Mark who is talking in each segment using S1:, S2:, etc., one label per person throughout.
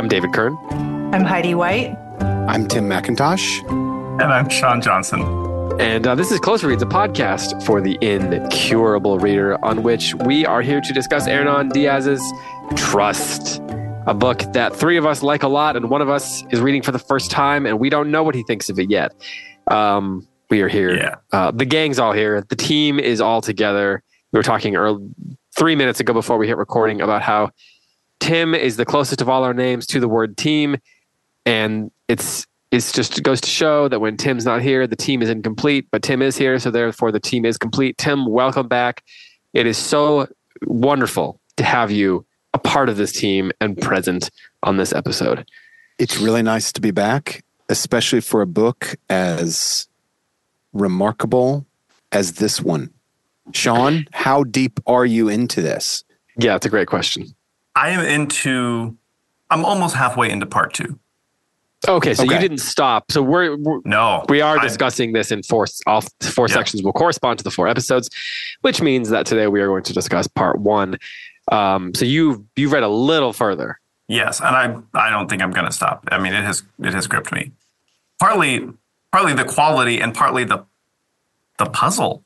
S1: I'm David Kern.
S2: I'm Heidi White.
S3: I'm Tim McIntosh.
S4: And I'm Sean Johnson.
S1: And this is Close Reads, a podcast for the incurable reader, on which we are here to discuss Hernan Diaz's Trust, a book that three of us like a lot, and one of us is reading for the first time, and we don't know what he thinks of it yet. We are here.
S4: Yeah.
S1: The gang's all here. The team is all together. We were talking 3 minutes ago before we hit recording about how Tim is the closest of all our names to the word team, and it goes to show that when Tim's not here, the team is incomplete, but Tim is here, so therefore the team is complete. Tim, welcome back. It is so wonderful to have you a part of this team and present on this episode.
S3: It's really nice to be back, especially for a book as remarkable as this one. Sean, how deep are you into this?
S1: Yeah, it's a great question.
S4: I'm almost halfway into part 2.
S1: Okay, so you didn't stop. So we are discussing this in all four sections will correspond to the 4 episodes, which means that today we are going to discuss part 1. So you've read a little further.
S4: Yes, and I don't think I'm going to stop. I mean, it has gripped me. Partly the quality, and partly the puzzle.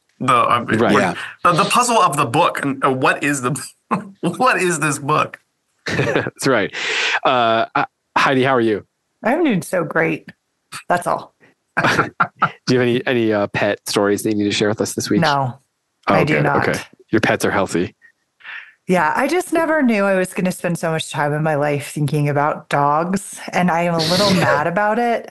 S4: The puzzle of the book. And what is this book?
S1: That's right. Heidi, how are you?
S2: I'm doing so great. That's all.
S1: Do you have any pet stories that you need to share with us this week?
S2: No, I do not.
S1: Okay. Your pets are healthy.
S2: Yeah, I just never knew I was going to spend so much time in my life thinking about dogs, and I am a little mad about it.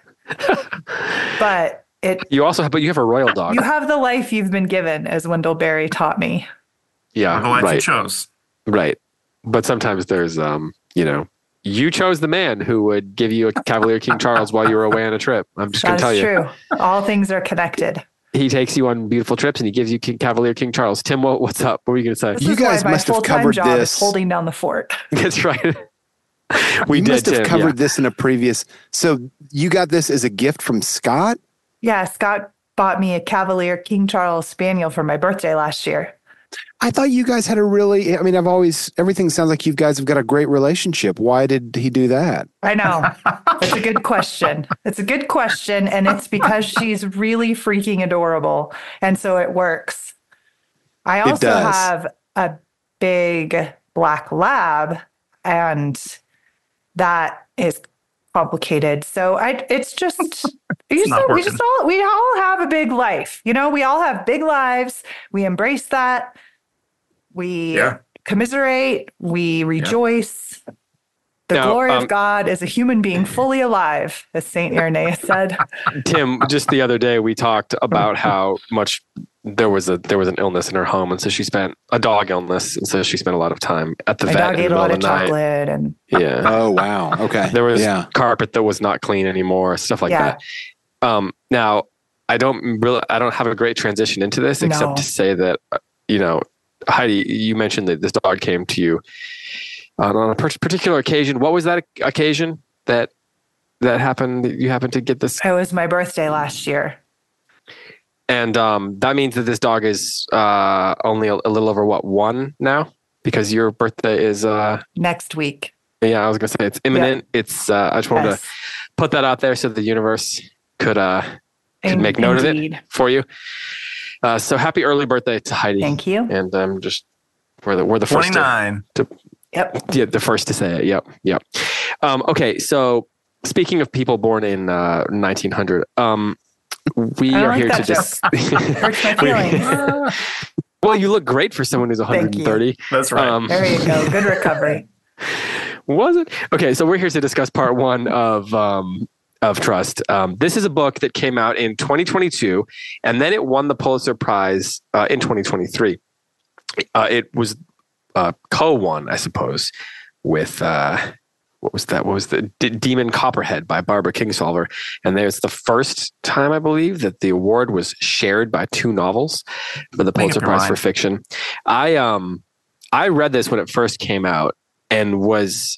S2: But
S1: you have a royal dog.
S2: You have the life you've been given, as Wendell Berry taught me.
S1: Yeah,
S4: the life you chose.
S1: Right, but sometimes there's you chose the man who would give you a Cavalier King Charles while you were away on a trip. I'm just going to tell you.
S2: That's true. All things are connected.
S1: He takes you on beautiful trips and he gives you Cavalier King Charles. Tim, what's up? What were you going to say?
S2: You guys must have covered this. Holding down the fort.
S1: That's right.
S3: We must have covered this in a previous. So you got this as a gift from Scott?
S2: Yeah, Scott bought me a Cavalier King Charles Spaniel for my birthday last year.
S3: I thought you guys had everything sounds like you guys have got a great relationship. Why did he do that?
S2: I know. It's a good question. And it's because she's really freaking adorable. And so it works. I also have a big black lab, and that is complicated. So we all have a big life. We all have big lives. We embrace that. We commiserate. We rejoice. The glory of God is a human being fully alive, as Saint Irenaeus said.
S1: Tim, just the other day we talked about how much there was an illness in her home, and so she spent a dog illness, and so she spent a lot of time at the vet.
S2: My dog ate a lot of chocolate, and
S3: oh wow, okay.
S1: There was carpet that was not clean anymore, stuff like that. Now I don't have a great transition into this, except to say that Heidi, you mentioned that this dog came to you on a particular occasion. What was that occasion that happened? That you happened to get this?
S2: It was my birthday last year.
S1: And that means that this dog is only a little over 1 now, because your birthday is
S2: next week.
S1: Yeah, I was gonna say it's imminent.
S2: Yep.
S1: It's I just wanted to put that out there so the universe could make note of it for you. So happy early birthday to Heidi.
S2: Thank you.
S1: And we're the first
S4: 29.
S1: The first to say it. Yep. Okay, so speaking of people born in 1900, we are here to just
S2: hurts my feelings.
S1: Well, you look great for someone who's 130.
S4: That's right.
S2: There you go. Good recovery.
S1: Was it? Okay, so we're here to discuss part 1 of Trust. This is a book that came out in 2022, and then it won the Pulitzer Prize in 2023. It was co-won, I suppose, with what was that? What was the Demon Copperhead by Barbara Kingsolver? And there's the first time, I believe, that the award was shared by 2 novels for the Pulitzer Prize for fiction. I read this when it first came out and was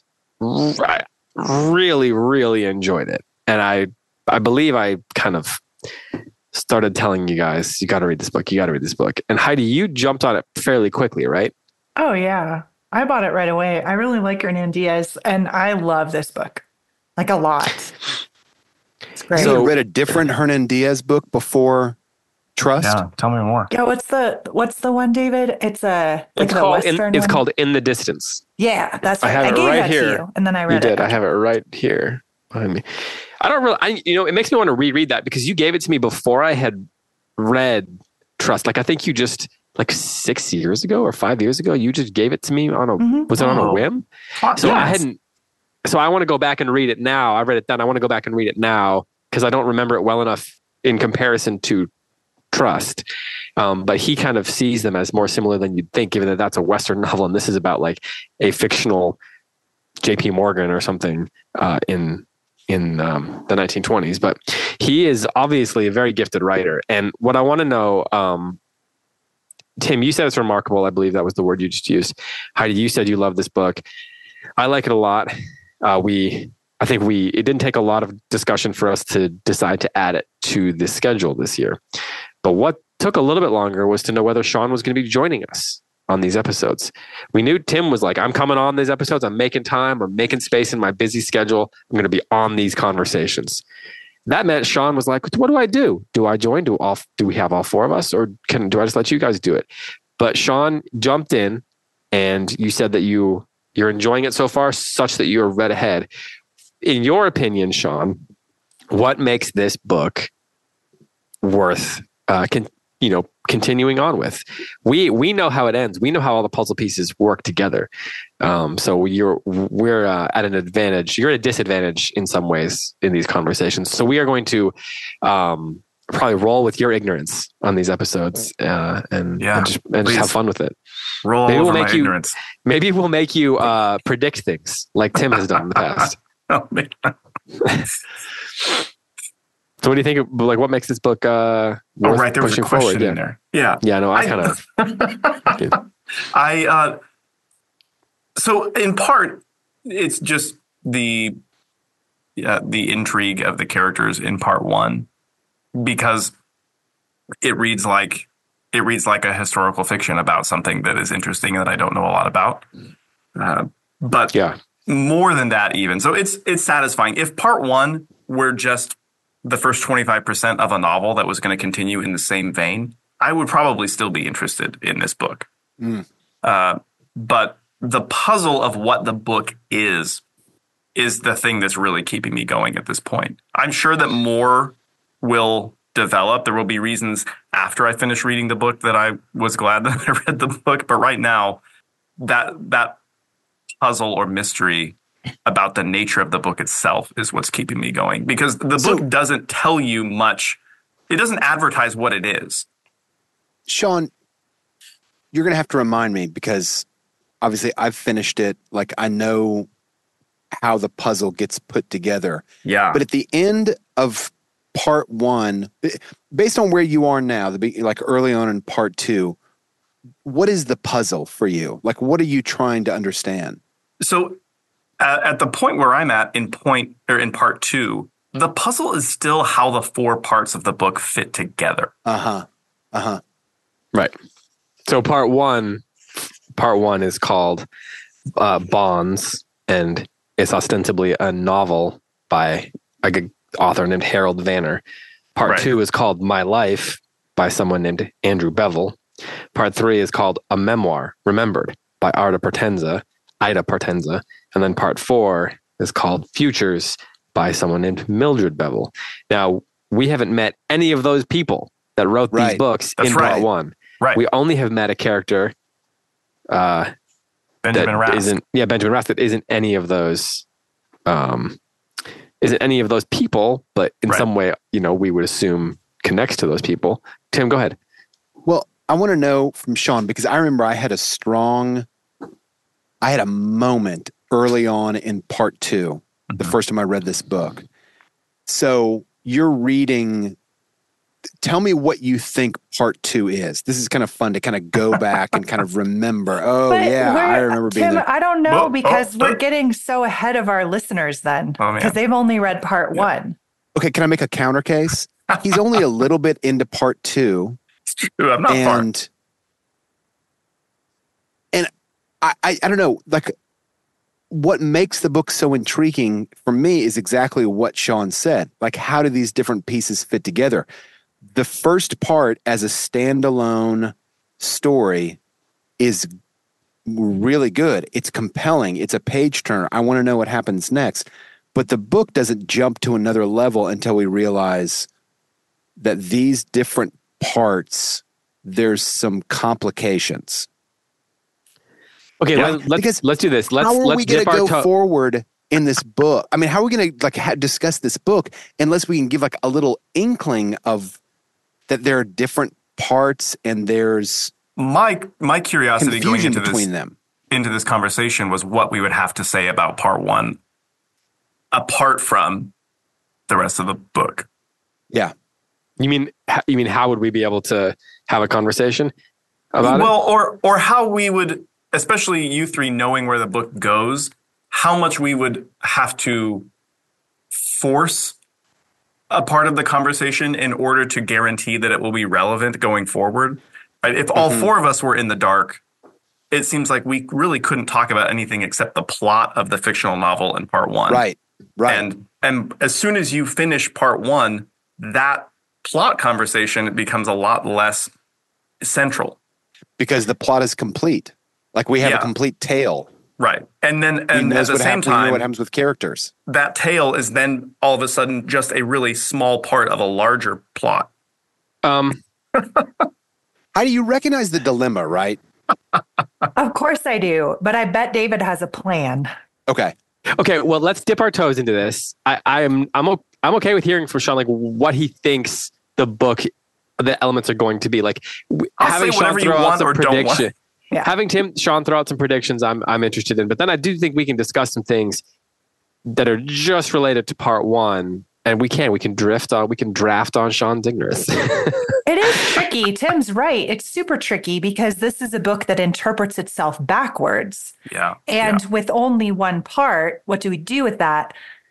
S1: really, really enjoyed it. And I believe I kind of started telling you guys, you got to read this book. You got to read this book. And Heidi, you jumped on it fairly quickly, right?
S2: Oh, yeah. I bought it right away. I really like Hernandez, and I love this book, like a lot. It's great.
S3: So, you read a different Hernandez book before Trust?
S4: Yeah, tell me more.
S2: Yeah, what's the one, David? It's
S1: it's called In the Distance.
S2: Yeah, that's right.
S1: I have it
S2: gave
S1: right
S2: that
S1: here.
S2: To you, and then I read
S1: it.
S2: You did.
S1: I have it right here behind me. I don't really. It makes me want to reread that because you gave it to me before I had read Trust. Like I think you just 6 years ago or 5 years ago, you just gave it to me on a was it on a whim? So I hadn't. So I want to go back and read it now. I read it then. I want to go back and read it now because I don't remember it well enough in comparison to Trust. But he kind of sees them as more similar than you'd think, given that that's a Western novel and this is about like a fictional J.P. Morgan or something in the 1920s. But he is obviously a very gifted writer. And what I want to know, Tim, you said it's remarkable. I believe that was the word you just used. Heidi, you said you love this book. I like it a lot. It didn't take a lot of discussion for us to decide to add it to the schedule this year. But what took a little bit longer was to know whether Sean was going to be joining us on these episodes. We knew Tim was like, I'm coming on these episodes. I'm making time. I'm making space in my busy schedule. I'm going to be on these conversations. That meant Sean was like, what do I do? Do I join? Do we have all four of us? Or do I just let you guys do it? But Sean jumped in and you said that you're enjoying it so far such that you're read ahead. In your opinion, Sean, what makes this book worth continuing on with? We know how it ends. We know how all the puzzle pieces work together. So we're at an advantage. You're at a disadvantage in some ways in these conversations. So we are going to probably roll with your ignorance on these episodes and just have fun with it.
S4: Roll over my ignorance.
S1: Maybe we'll make you predict things like Tim has done in the past.
S4: Oh, man.
S1: So what do you think? Like, what makes this book?
S4: There was a question in there. Yeah.
S1: No, I kind of.
S4: So in part, it's just the intrigue of the characters in part one, because it reads like a historical fiction about something that is interesting that I don't know a lot about. But more than that, even so, it's satisfying. If part one were just the first 25% of a novel that was going to continue in the same vein, I would probably still be interested in this book. But the puzzle of what the book is the thing that's really keeping me going at this point. I'm sure that more will develop. There will be reasons after I finish reading the book that I was glad that I read the book. But right now, that puzzle or mystery about the nature of the book itself is what's keeping me going, because the book doesn't tell you much. It doesn't advertise what it is.
S3: Sean, you're going to have to remind me, because obviously I've finished it. Like, I know how the puzzle gets put together.
S4: Yeah.
S3: But at the end of part one, based on where you are now, like early on in part two, what is the puzzle for you? Like, what are you trying to understand?
S4: So at the point where I'm at in part two, the puzzle is still how the four parts of the book fit together.
S1: Right. So part one is called Bonds, and it's ostensibly a novel by an author named Harold Vanner. Part two is called My Life by someone named Andrew Bevel. Part three is called A Memoir, Remembered by Ida Partenza. And then part four is called Futures by someone named Mildred Bevel. Now, we haven't met any of those people that wrote these books in part one.
S4: Right.
S1: We only have met a character,
S4: Benjamin Rask.
S1: Benjamin Rask, that isn't any of those people, but in some way, we would assume connects to those people. Tim, go ahead.
S3: Well, I want to know from Sean, because I remember I had a moment early on in part two, the first time I read this book. So you're reading, tell me what you think part two is. This is kind of fun to kind of go back and kind of remember. I remember being there.
S2: I don't know, because we're getting so ahead of our listeners then, because they've only read part one.
S3: Okay, can I make a counter case? He's only a little bit into part two.
S4: It's true, I'm not far.
S3: I don't know, like what makes the book so intriguing for me is exactly what Sean said. Like, how do these different pieces fit together? The first part as a standalone story is really good. It's compelling. It's a page turner. I want to know what happens next. But the book doesn't jump to another level until we realize that these different parts, there's some complications.
S1: Okay, let's do this. How
S3: are we going to go forward in this book? I mean, how are we going to discuss this book unless we can give like a little inkling of that there are different parts and there's
S4: my curiosity going into
S3: between them
S4: into this conversation was what we would have to say about part one, apart from the rest of the book.
S3: Yeah,
S1: you mean how would we be able to have a conversation about it?
S4: Well, or how we would. Especially you three knowing where the book goes, how much we would have to force a part of the conversation in order to guarantee that it will be relevant going forward. Right? If all four of us were in the dark, it seems like we really couldn't talk about anything except the plot of the fictional novel in part one.
S3: Right.
S4: And as soon as you finish part one, that plot conversation becomes a lot less central.
S3: Because the plot is complete. Like we have a complete tale.
S4: Right. And then at the same time,
S3: we know what happens with characters.
S4: That tale is then all of a sudden just a really small part of a larger plot.
S3: How do you recognize the dilemma, right?
S2: Of course I do, but I bet David has a plan.
S3: Okay.
S1: Well, let's dip our toes into this. I'm okay with hearing from Sean like what he thinks the book, the elements are going to be. Like
S4: having Sean throw out some prediction.
S1: Yeah. Having Sean throw out some predictions, I'm interested in. But then I do think we can discuss some things that are just related to part one, and we can draft on Sean's ignorance.
S2: It is tricky. Tim's right. It's super tricky because this is a book that interprets itself backwards.
S4: Yeah.
S2: And with only one part, what do we do with that?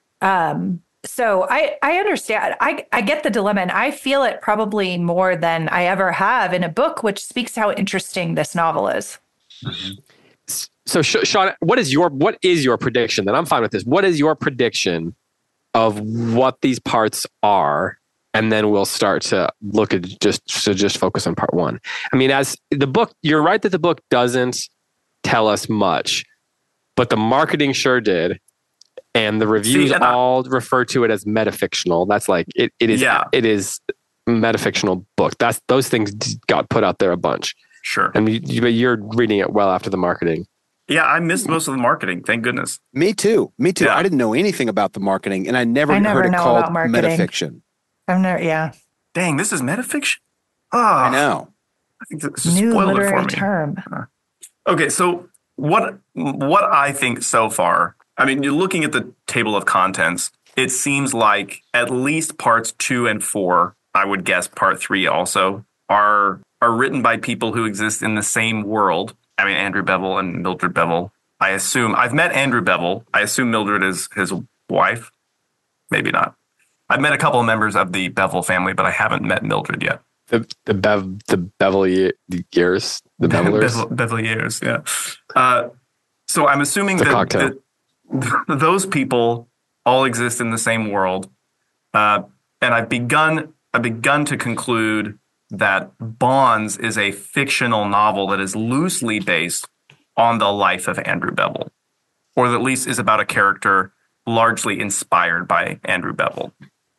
S2: So I understand. I get the dilemma, and I feel it probably more than I ever have in a book, which speaks to how interesting this novel is.
S1: Mm-hmm. So, Sean, what is your prediction? Then I'm fine with this. What is your prediction of what these parts are? And then we'll start to look at just focus on part one. I mean, as the book, you're right that the book doesn't tell us much, but the marketing sure did. And the reviews all refer to it as metafictional. That's like it is. Yeah. It is metafictional book. Those things got put out there a bunch.
S4: Sure.
S1: And but you're reading it well after the marketing.
S4: Yeah, I missed most of the marketing. Thank goodness.
S3: Me too. Yeah. I didn't know anything about the marketing, and I never heard it called metafiction.
S2: I've never. Yeah.
S4: Dang, this is metafiction. Oh,
S3: I know.
S4: I think this is spoiled it for me.
S2: Term.
S4: Okay, so what I think so far. I mean, you're looking at the table of contents. It seems like at least parts 2 and 4, I would guess part 3 also, are written by people who exist in the same world. I mean, Andrew Bevel and Mildred Bevel. I assume I've met Andrew Bevel. I assume Mildred is his wife. Maybe not. I've met a couple of members of the Bevel family, but I haven't met Mildred yet.
S1: The Beveliers, the Bevelers.
S4: Beveliers, yeah. So I'm assuming that those people all exist in the same world, and I've begun to conclude that Bonds is a fictional novel that is loosely based on the life of Andrew Bevel, or at least is about a character largely inspired by Andrew Bevel,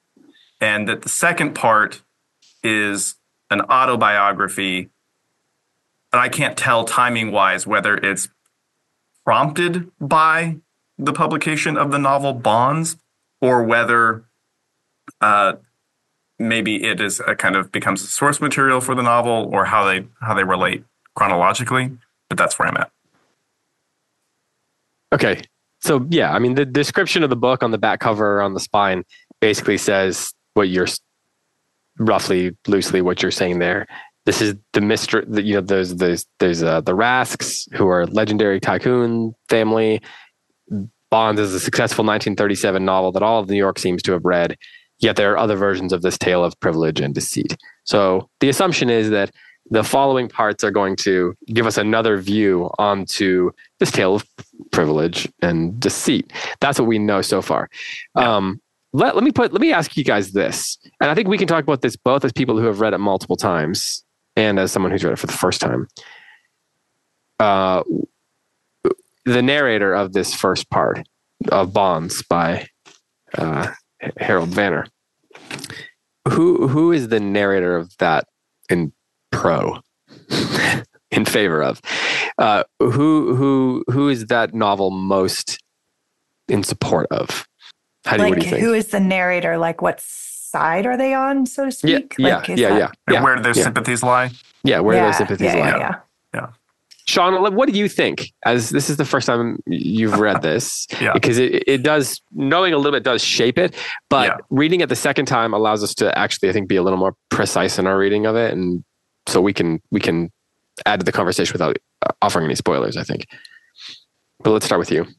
S4: and that the second part is an autobiography, and I can't tell timing-wise whether it's prompted by the publication of the novel Bonds, or whether maybe it is a kind of becomes source material for the novel, or how they relate chronologically. But that's where I'm at.
S1: Okay, so yeah, I mean the description of the book on the back cover on the spine basically says what you're roughly, loosely what you're saying there. This is the mystery. There's the Rasks, who are a legendary tycoon family. Bonds is a successful 1937 novel that all of New York seems to have read, yet there are other versions of this tale of privilege and deceit. So the assumption is that the following parts are going to give us another view onto this tale of privilege and deceit. That's what we know so far. Yeah. Let me ask you guys this, and I think we can talk about this both as people who have read it multiple times and as someone who's read it for the first time. The narrator of this first part of Bonds by Harold Vanner. Who is the narrator of that in favor of? Who is that novel most in support of? What do you think?
S2: Who is the narrator? Like, what side are they on, so to speak?
S1: Yeah.
S4: Where do their sympathies lie?
S1: Yeah, where do those sympathies lie?
S2: Yeah.
S1: Sean, what do you think? As this is the first time you've read this, because it does, knowing a little bit does shape it, but reading it the second time allows us to actually, I think, be a little more precise in our reading of it, and so we can add to the conversation without offering any spoilers, I think. But let's start with you.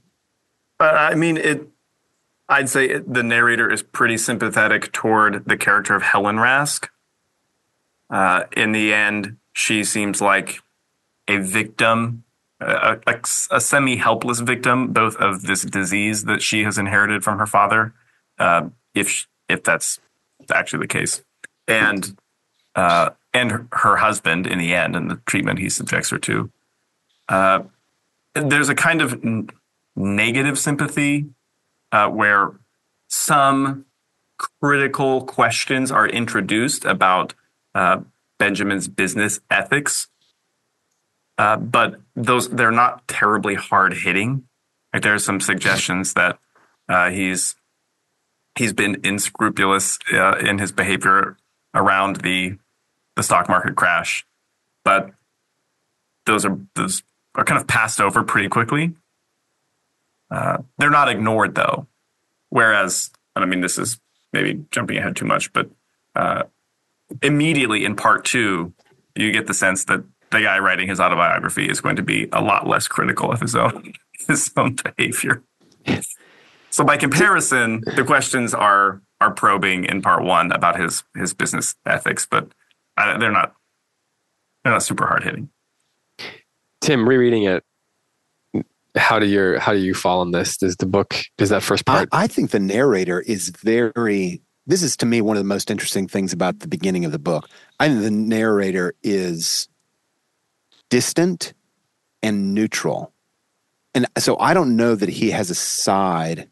S4: I'd say the narrator is pretty sympathetic toward the character of Helen Rask. In the end, she seems like a victim, a semi-helpless victim, both of this disease that she has inherited from her father, if that's actually the case, and her husband in the end, and the treatment he subjects her to. There's a kind of negative sympathy where some critical questions are introduced about Benjamin's business ethics. But they're not terribly hard hitting. Like, there are some suggestions that he's been unscrupulous in his behavior around the stock market crash, but those are kind of passed over pretty quickly. They're not ignored though. Whereas, and I mean, this is maybe jumping ahead too much, but immediately in part 2, you get the sense that the guy writing his autobiography is going to be a lot less critical of his own behavior. So by comparison, the questions are probing in part 1 about his business ethics, but they're not super hard hitting.
S1: Tim, rereading it, how do you fall on this? Does that first part?
S3: I think the narrator is this is to me one of the most interesting things about the beginning of the book. I think the narrator is distant and neutral. And so I don't know that she has a side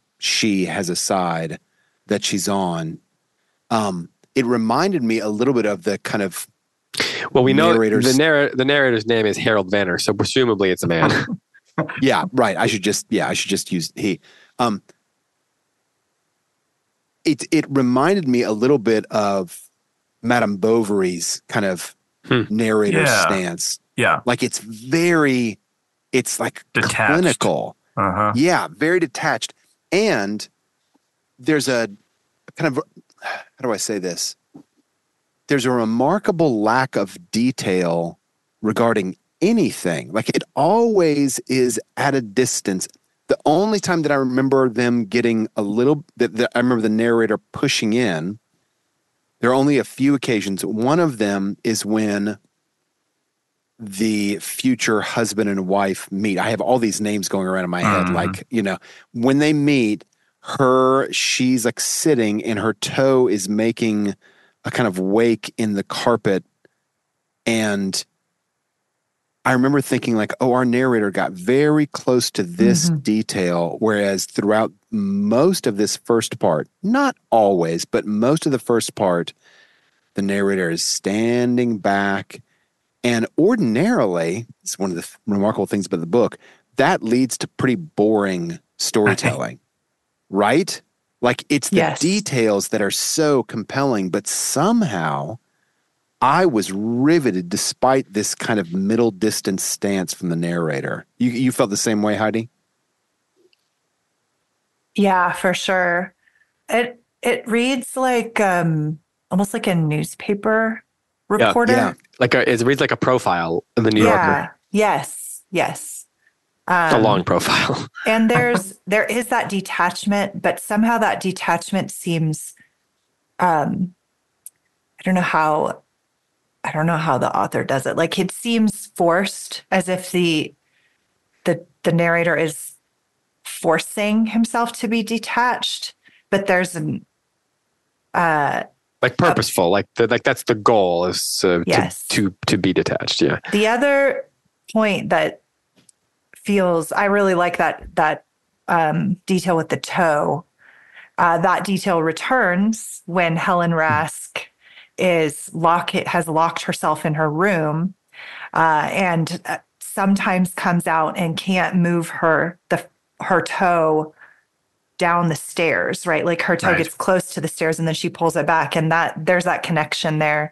S3: that she's on. It reminded me a little bit of the kind of
S1: we know the narrator's name is Harold Vanner, so presumably it's a man.
S3: Yeah, right. I should just use he. It reminded me a little bit of Madame Bovary's kind of narrator stance.
S4: Yeah.
S3: Like it's like
S4: detached.
S3: Clinical.
S4: Uh-huh.
S3: Yeah, very detached. And there's a kind of, how do I say this? There's a remarkable lack of detail regarding anything. Like it always is at a distance. The only time that I remember them getting I remember the narrator pushing in, there are only a few occasions. One of them is when the future husband and wife meet. I have all these names going around in my head. Like, when they meet, she's like sitting and her toe is making a kind of wake in the carpet. And I remember thinking like, our narrator got very close to this detail, whereas throughout most of this first part, not always, but most of the first part, the narrator is standing back. And ordinarily, it's one of the remarkable things about the book, that leads to pretty boring storytelling, right? Like it's the details that are so compelling, but somehow I was riveted despite this kind of middle distance stance from the narrator. You felt the same way, Heidi?
S2: Yeah, for sure. It reads like almost like a newspaper reporter.
S1: Yeah. It reads like a profile in the New Yorker.
S2: Yes.
S1: A long profile.
S2: And there is that detachment, but somehow that detachment seems, I don't know how I don't know how the author does it. Like it seems forced, as if the narrator is forcing himself to be detached, but there's an
S1: like purposeful, like that's the goal is
S2: yes.
S1: to be detached. Yeah.
S2: The other point that feels, I really like that detail with the toe. That detail returns when Helen Rask has locked herself in her room, and sometimes comes out and can't move her toe down the stairs, right? Like her toe gets close to the stairs and then she pulls it back, and there's that connection there.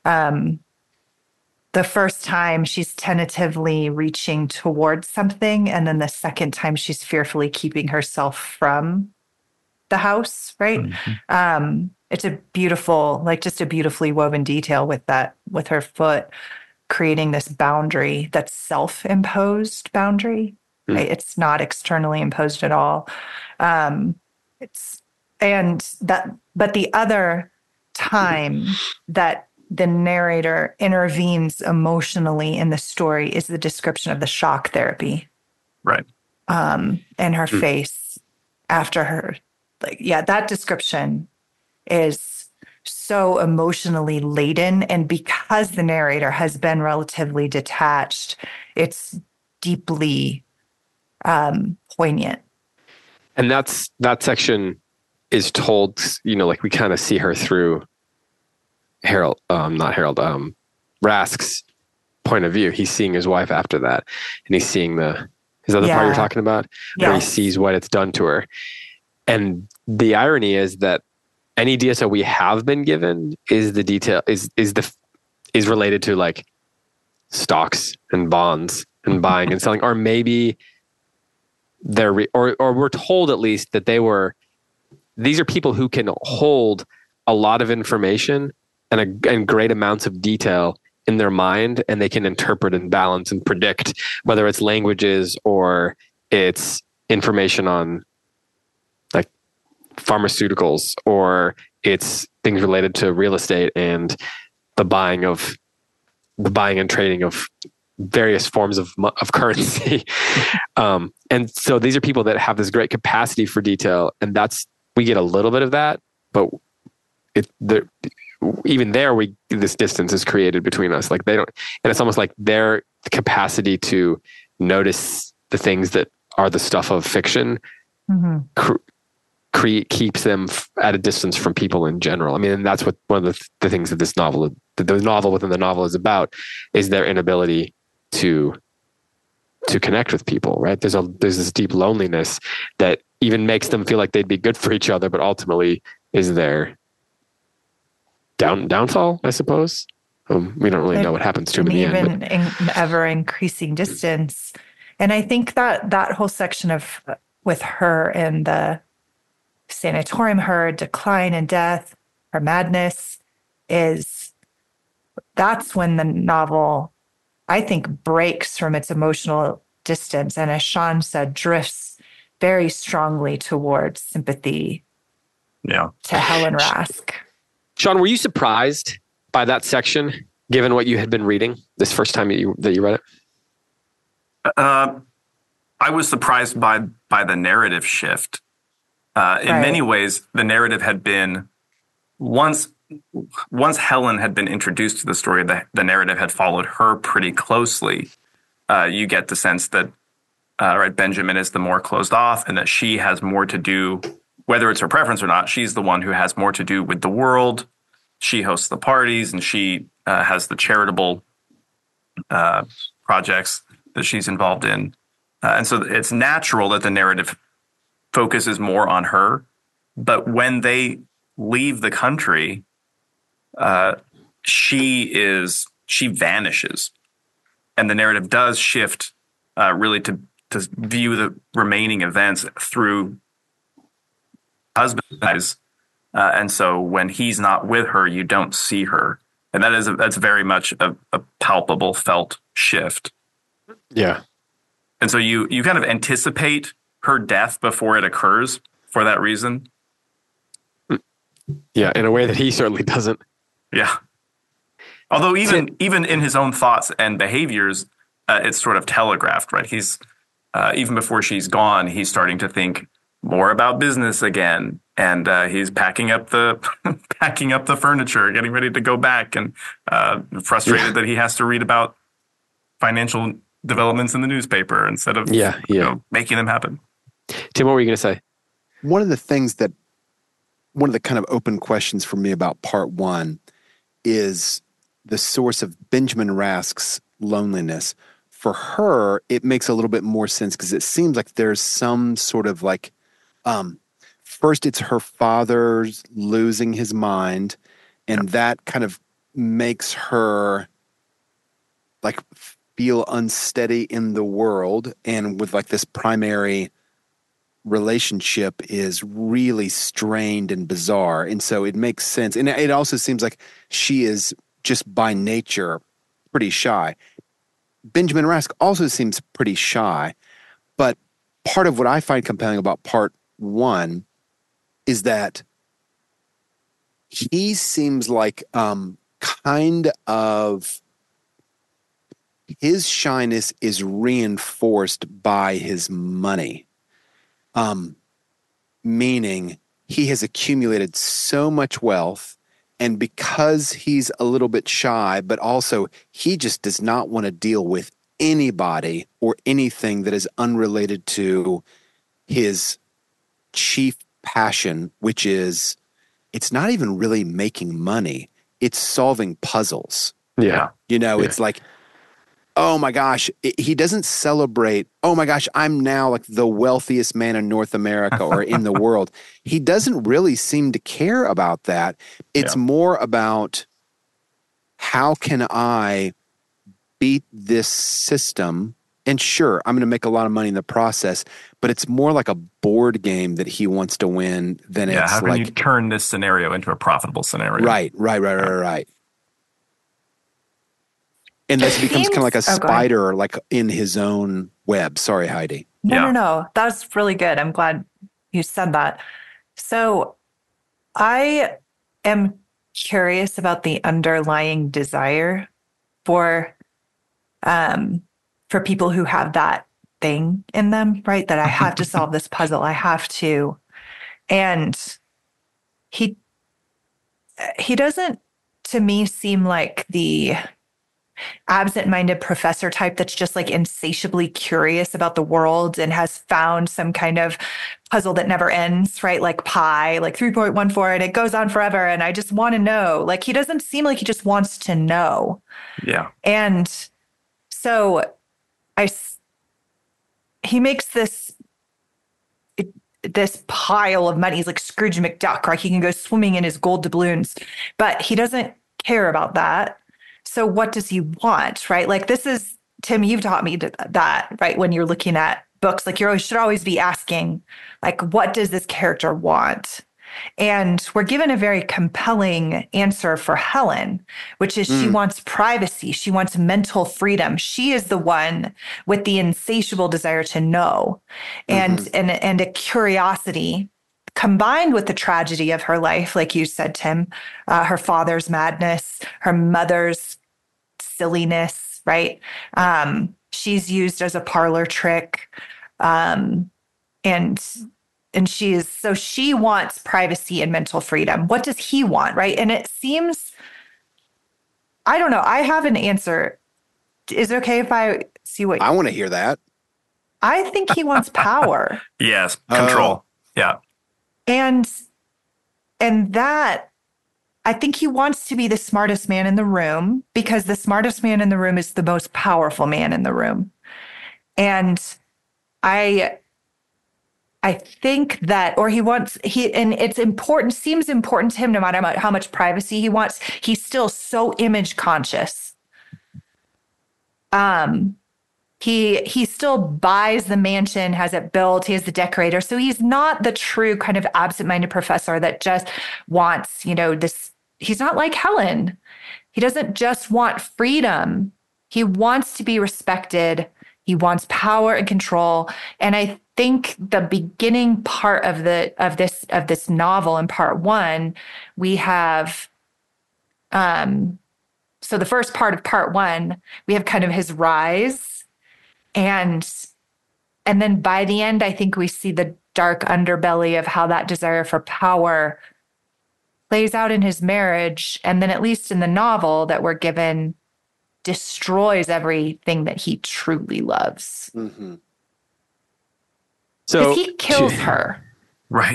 S2: The first time she's tentatively reaching towards something, and then the second time she's fearfully keeping herself from the house, right? Mm-hmm. It's a beautiful, like just a beautifully woven detail with her foot creating this boundary that's self-imposed boundary. Right? It's not externally imposed at all. But the other time that the narrator intervenes emotionally in the story is the description of the shock therapy.
S4: Right.
S2: And her face after her, that description is so emotionally laden. And because the narrator has been relatively detached, it's deeply poignant.
S1: And that section is told, like we kind of see her through Rask's point of view. He's seeing his wife after that, and he's seeing is that the part you're talking about?
S2: Yes.
S1: Where he sees what it's done to her. And the irony is that any detail we have been given is related to like stocks and bonds and buying and selling, or maybe or we're told at least that these are people who can hold a lot of information and great amounts of detail in their mind, and they can interpret and balance and predict whether it's languages or it's information on like pharmaceuticals, or it's things related to real estate and the buying and trading of various forms of currency. And so these are people that have this great capacity for detail, and we get a little bit of that, but even there, this distance is created between us. Like they don't, and it's almost like their capacity to notice the things that are the stuff of fiction keeps them at a distance from people in general. I mean, and that's what one of the things that the novel within the novel is about, is their inability to connect with people. Right? There's this deep loneliness that even makes them feel like they'd be good for each other, but ultimately is their downfall, I suppose. We don't really know what happens to him in the end.
S2: Even in ever increasing distance. And I think that whole section with her in the sanatorium, her decline and death, her madness, that's when the novel, I think, breaks from its emotional distance. And as Sean said, drifts very strongly towards sympathy to Helen Rask.
S1: Sean, were you surprised by that section, given what you had been reading this first time that you read it?
S4: I was surprised by the narrative shift. In many ways, the narrative had been, once Helen had been introduced to the story, the narrative had followed her pretty closely. You get the sense that Benjamin is the more closed off, and that she has more to do, whether it's her preference or not. She's the one who has more to do with the world. She hosts the parties, and she has the charitable projects that she's involved in. And so it's natural that the narrative focuses more on her. But when they leave the country, she vanishes. And the narrative does shift really to view the remaining events through husband's eyes. And so when he's not with her, you don't see her. And that's very much a palpable, felt shift.
S1: Yeah.
S4: And so you kind of anticipate her death before it occurs for that reason.
S1: Yeah, in a way that he certainly doesn't.
S4: Yeah. Although even in his own thoughts and behaviors, it's sort of telegraphed, right? He's even before she's gone, he's starting to think more about business again, and he's packing up the furniture, getting ready to go back, and frustrated that he has to read about financial developments in the newspaper instead of making them happen.
S1: Tim, what were you going to say?
S3: One of the kind of open questions for me about part one is the source of Benjamin Rask's loneliness. For her, it makes a little bit more sense because it seems like there's some sort of like, first it's her father's losing his mind, and that kind of makes her like feel unsteady in the world, and with like this primary relationship is really strained and bizarre. And so it makes sense. And it also seems like she is just by nature pretty shy. Benjamin Rask also seems pretty shy, but part of what I find compelling about part one is that he seems like kind of his shyness is reinforced by his money. Meaning he has accumulated so much wealth, and because he's a little bit shy, but also he just does not want to deal with anybody or anything that is unrelated to his chief passion, which is, it's not even really making money. It's solving puzzles.
S1: Yeah.
S3: It's like, oh my gosh, he doesn't celebrate, oh my gosh, I'm now like the wealthiest man in North America or in the world. He doesn't really seem to care about that. It's more about, how can I beat this system? And sure, I'm going to make a lot of money in the process, but it's more like a board game that he wants to win than it's
S4: how can
S3: like,
S4: you turn this scenario into a profitable scenario?
S3: Right. And this becomes kind of like a spider, like in his own web. Sorry, Heidi.
S2: No. That's really good. I'm glad you said that. So I am curious about the underlying desire for people who have that thing in them, right? That I have to solve this puzzle. I have to. And he doesn't, to me, seem like the absent-minded professor type that's just like insatiably curious about the world and has found some kind of puzzle that never ends, right? Like pi, like 3.14, and it goes on forever. And I just want to know. Like, he doesn't seem like he just wants to know.
S4: Yeah.
S2: And so he makes this pile of money. He's like Scrooge McDuck, right? He can go swimming in his gold doubloons, but he doesn't care about that. So what does he want, right? Like, this is, Tim, you've taught me that, right? When you're looking at books, like, you should always be asking, like, what does this character want? And we're given a very compelling answer for Helen, which is she wants privacy. She wants mental freedom. She is the one with the insatiable desire to know and a curiosity combined with the tragedy of her life, like you said, Tim, her father's madness, her mother's silliness, right? She's used as a parlor trick. And she wants privacy and mental freedom. What does he want, right? And it seems, I don't know. I have an answer. Is it okay if I see what
S3: I want to hear that?
S2: I think he wants power.
S4: Yes, control. Yeah.
S2: And that, I think he wants to be the smartest man in the room because the smartest man in the room is the most powerful man in the room. And I think that, or and it's important, seems important to him no matter how much privacy he wants. He's still so image conscious. He still buys the mansion, has it built, he has the decorator. So he's not the true kind of absent-minded professor that just wants, this. He's not like Helen. He doesn't just want freedom. He wants to be respected. He wants power and control. And I think the beginning part of this novel in part one, we have so the first part of part one, we have kind of his rise, and then by the end, I think we see the dark underbelly of how that desire for power plays out in his marriage, and then at least in the novel that we're given, destroys everything that he truly loves.
S3: Mm-hmm.
S2: So he kills her.
S4: Right.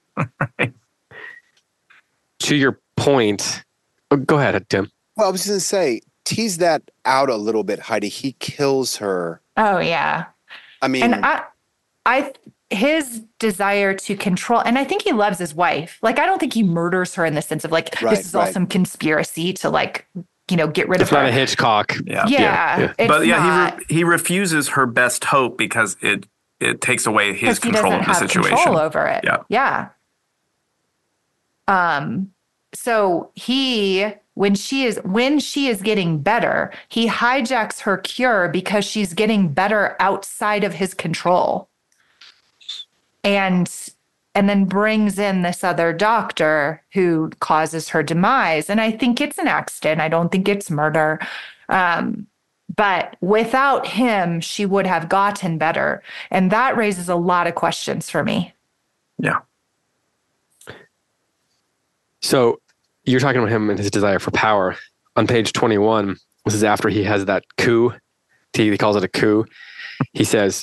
S1: To your point, go ahead, Tim.
S3: Well, I was going to say, tease that out a little bit, Heidi. He kills her.
S2: Oh, yeah.
S3: I mean,
S2: and his desire to control, and I think he loves his wife. Like, I don't think he murders her in the sense of like, this is all some conspiracy to like, get rid of her.
S1: It's not a Hitchcock.
S2: Yeah.
S4: But he refuses her best hope because it takes away his control of the situation.
S2: Control over it.
S4: Yeah.
S2: So when she is getting better, he hijacks her cure because she's getting better outside of his control. And then brings in this other doctor who causes her demise. And I think it's an accident. I don't think it's murder. But without him, she would have gotten better. And that raises a lot of questions for me.
S4: Yeah.
S1: So you're talking about him and his desire for power. On page 21, this is after he has that coup. He calls it a coup. He says,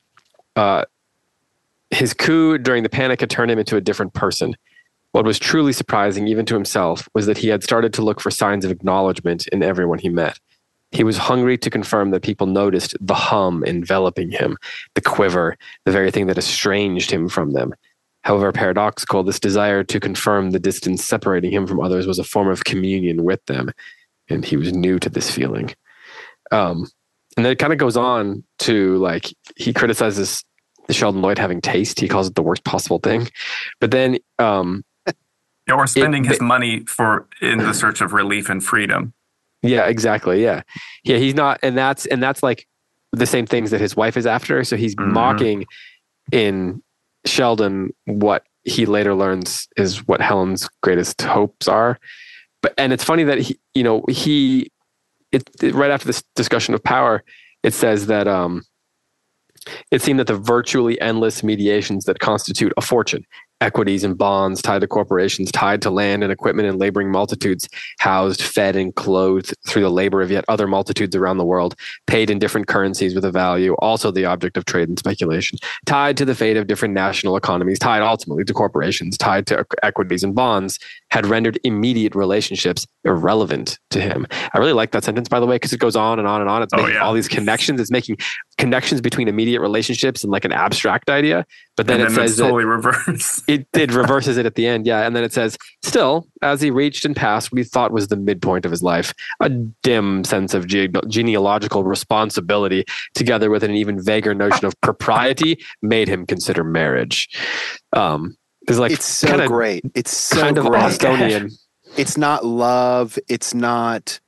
S1: his coup during the panic had turned him into a different person. What was truly surprising, even to himself, was that he had started to look for signs of acknowledgement in everyone he met. He was hungry to confirm that people noticed the hum enveloping him, the quiver, the very thing that estranged him from them. However paradoxical, this desire to confirm the distance separating him from others was a form of communion with them, and he was new to this feeling. And then it kind of goes on to, like, he criticizes Sheldon Lloyd having taste. He calls it the worst possible thing. But then...
S4: or spending his money in the search of relief and freedom.
S1: Yeah, exactly. Yeah. He's not, and that's like the same things that his wife is after. So he's mocking in Sheldon what he later learns is what Helen's greatest hopes are. And it's funny that he right after this discussion of power, it says that it seemed that the virtually endless mediations that constitute a fortune, equities and bonds tied to corporations, tied to land and equipment and laboring multitudes, housed, fed, and clothed through the labor of yet other multitudes around the world, paid in different currencies with a value, also the object of trade and speculation, tied to the fate of different national economies, tied ultimately to corporations, tied to equities and bonds, had rendered immediate relationships irrelevant to him. I really like that sentence, by the way, because it goes on and on and on. It's making all these connections. It's making connections between immediate relationships and like an abstract idea. But then it says
S4: totally reverse.
S1: It reverses it at the end. Yeah. And then it says, still, as he reached and passed what he thought was the midpoint of his life, a dim sense of genealogical responsibility, together with an even vaguer notion of propriety, made him consider marriage.
S3: It's so great. It's so
S1: kind of
S3: great.
S1: Austonian.
S3: It's not love. It's not,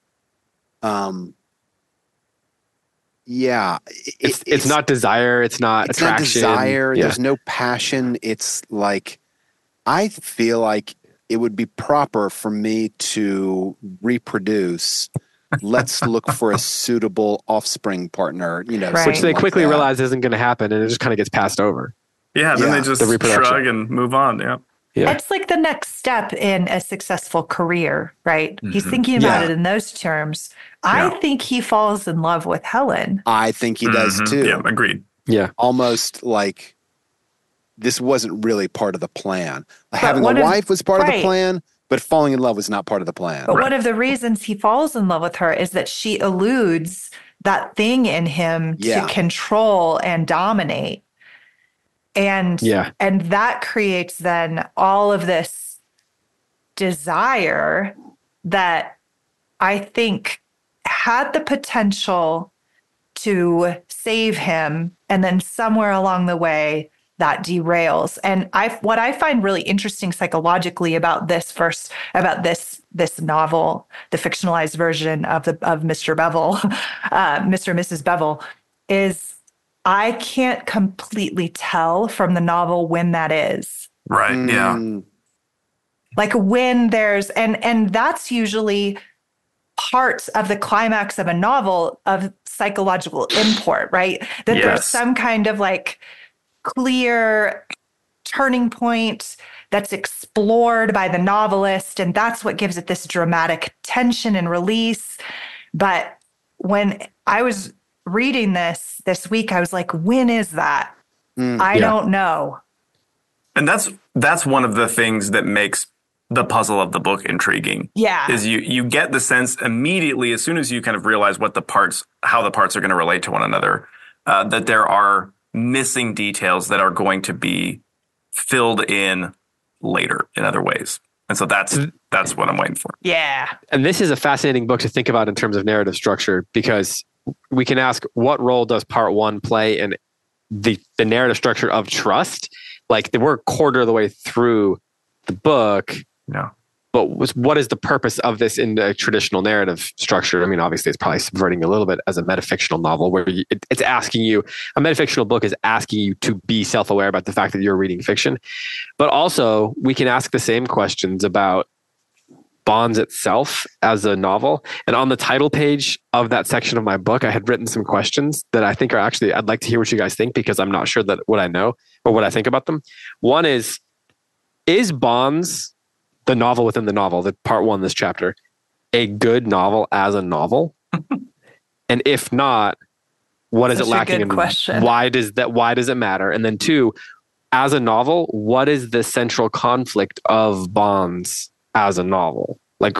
S1: it's not desire. It's not attraction.
S3: Not desire. Yeah. There's no passion. It's like, I feel like it would be proper for me to reproduce. Let's look for a suitable offspring partner,
S2: right.
S1: Which they quickly realize isn't going to happen, and it just kind of gets passed over.
S4: Yeah, then they just shrug and move on. Yeah.
S2: It's like the next step in a successful career, right? Mm-hmm. He's thinking about it in those terms. Yeah. I think he falls in love with Helen.
S3: I think he does too.
S4: Yeah, agreed.
S1: Yeah.
S3: Almost like this wasn't really part of the plan. Having a wife was part of the plan, but falling in love was not part of the plan.
S2: But one of the reasons he falls in love with her is that she eludes that thing in him to control and dominate. And that creates then all of this desire that I think had the potential to save him, and then somewhere along the way that derails. And what I find really interesting psychologically about this novel, the fictionalized version of Mr. Bevel, Mr. and Mrs. Bevel, is I can't completely tell from the novel when that is.
S4: Right. Yeah.
S2: Like when there's, and that's usually parts of the climax of a novel of psychological import, right? That there's some kind of like clear turning point that's explored by the novelist, and that's what gives it this dramatic tension and release. But when I was reading this week, I was like, when is that? I don't know.
S4: And that's one of the things that makes the puzzle of the book intriguing.
S2: Yeah.
S4: Is you get the sense immediately, as soon as you kind of realize how the parts are going to relate to one another, that there are missing details that are going to be filled in later in other ways. And so that's what I'm waiting for.
S2: Yeah.
S1: And this is a fascinating book to think about in terms of narrative structure, because we can ask, what role does part one play in the narrative structure of Trust? Like, we're a quarter of the way through the book.
S4: Yeah.
S1: But what is the purpose of this in the traditional narrative structure? I mean, obviously, it's probably subverting a little bit as a metafictional novel, where it's asking you, a metafictional book is asking you to be self-aware about the fact that you're reading fiction. But also, we can ask the same questions about Bonds itself as a novel. And on the title page of that section of my book, I had written some questions that I think are actually, I'd like to hear what you guys think, because I'm not sure that what I know or what I think about them. One is Bonds, the novel within the novel, the part one, this chapter, a good novel as a novel? And if not, what is it lacking?
S2: And
S1: why does it matter? And then two, as a novel, what is the central conflict of Bonds as a novel? Like,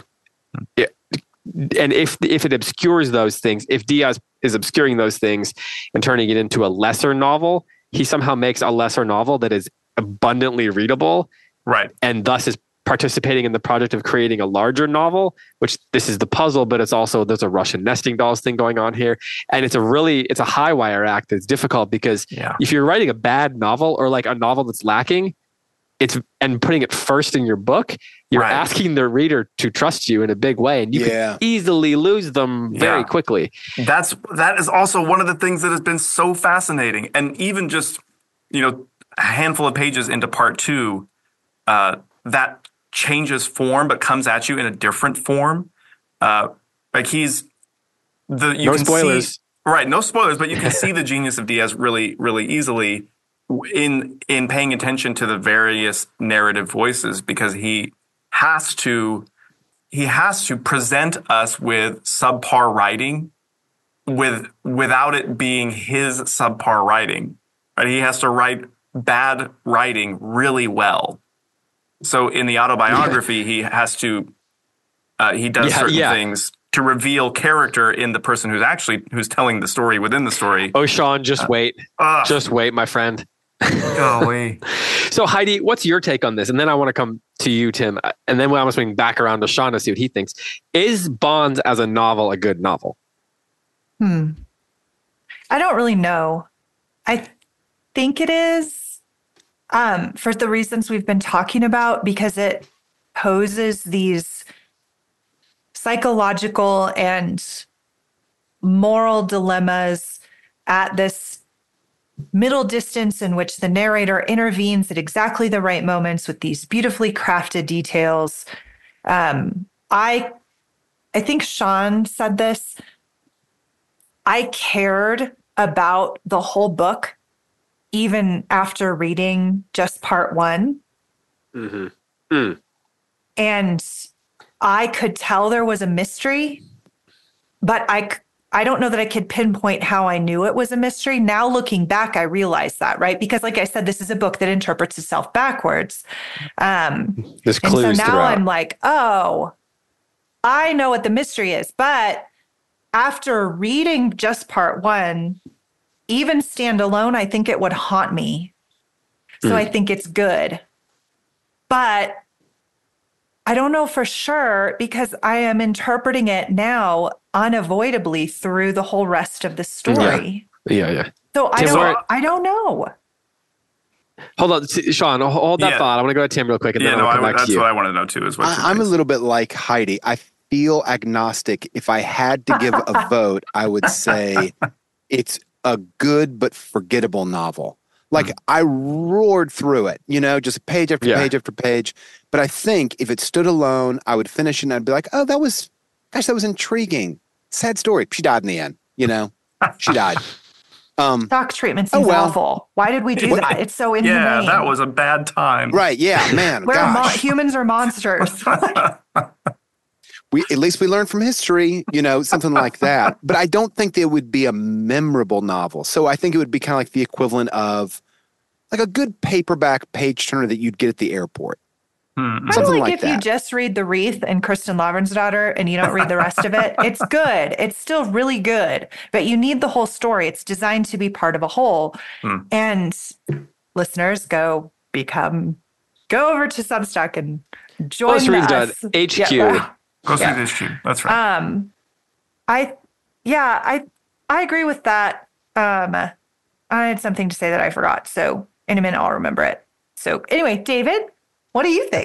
S1: and if it obscures those things, if Diaz is obscuring those things and turning it into a lesser novel, he somehow makes a lesser novel that is abundantly readable,
S4: right? And
S1: thus is participating in the project of creating a larger novel, which this is the puzzle, but it's also, there's a Russian nesting dolls thing going on here. And it's a high wire act that's difficult, because if you're writing a bad novel, or like a novel that's lacking, and putting it first in your book, you're asking the reader to trust you in a big way, and you can easily lose them very quickly.
S4: That is also one of the things that has been so fascinating. And even just, a handful of pages into part two, that changes form but comes at you in a different form. No
S1: spoilers.
S4: No spoilers, but you can see the genius of Diaz really, really easily in paying attention to the various narrative voices, because he has to present us with subpar writing without it being his subpar writing. Right? He has to write bad writing really well. So in the autobiography, he has to he does certain things to reveal character in the person who's telling the story within the story.
S1: Oh, Sean, just wait. Just wait, my friend.
S4: Golly.
S1: So Heidi, what's your take on this? And then I want to come to you, Tim. And then I'm going to swing back around to Sean to see what he thinks. Is Bonds as a novel a good novel?
S2: I don't really know. I think it is, for the reasons we've been talking about, because it poses these psychological and moral dilemmas at this middle distance in which the narrator intervenes at exactly the right moments with these beautifully crafted details. I think Sean said this. I cared about the whole book even after reading just part one.
S1: Mm-hmm. Mm.
S2: And I could tell there was a mystery, but I don't know that I could pinpoint how I knew it was a mystery. Now looking back, I realize that, right? Because like I said, this is a book that interprets itself backwards.
S1: There's clues
S2: and so now
S1: throughout.
S2: I'm like, oh, I know what the mystery is. But after reading just part one, even standalone, I think it would haunt me. So I think it's good. But I don't know for sure, because I am interpreting it now unavoidably through the whole rest of the story.
S1: Yeah.
S2: So I don't know.
S1: Hold on, Sean, hold that thought. I want to go to Tim real quick, and then I'll come back to you.
S4: That's what I want to know too.
S3: I'm a little bit like Heidi. I feel agnostic. If I had to give a vote, I would say it's a good but forgettable novel. Like I roared through it, just page after page after page. But I think if it stood alone, I would finish it and I'd be like, oh, that was Gosh, that was intriguing. Sad story. She died in the end. She died.
S2: Shock treatment seems awful. Why did we do that? It's so inhumane.
S4: Yeah, that was a bad time.
S3: Right. Yeah, man.
S2: Humans are monsters.
S3: At least we learned from history, something like that. But I don't think it would be a memorable novel. So I think it would be kind of like the equivalent of like a good paperback page turner that you'd get at the airport.
S2: Something like if you just read The Wreath and Kirsten Lavransdatter and you don't read the rest of it, it's good. It's still really good, but you need the whole story. It's designed to be part of a whole. And listeners, go over to Substack and join us.
S1: HQ.
S4: Go see this HQ. That's right.
S2: I agree with that. I had something to say that I forgot. So in a minute, I'll remember it. So anyway, David, what do you think?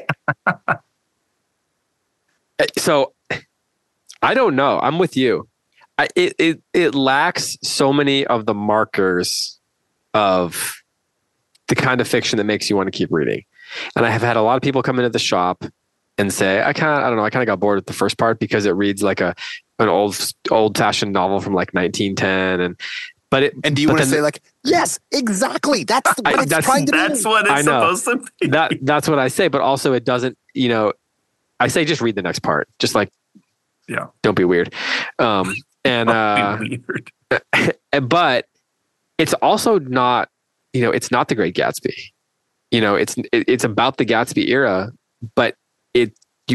S1: So I don't know. I'm with you. It lacks so many of the markers of the kind of fiction that makes you want to keep reading. And I have had a lot of people come into the shop and say, I kind of got bored with the first part because it reads like an old-fashioned novel from like 1910.
S3: And do you want to say like, yes, exactly. That's what it's trying to be.
S4: That's what it's supposed to be.
S1: That's what I say. But also it doesn't, I say just read the next part. Just like, don't be weird. Don't be weird. But it's also not, it's not The Great Gatsby. It's about the Gatsby era, but the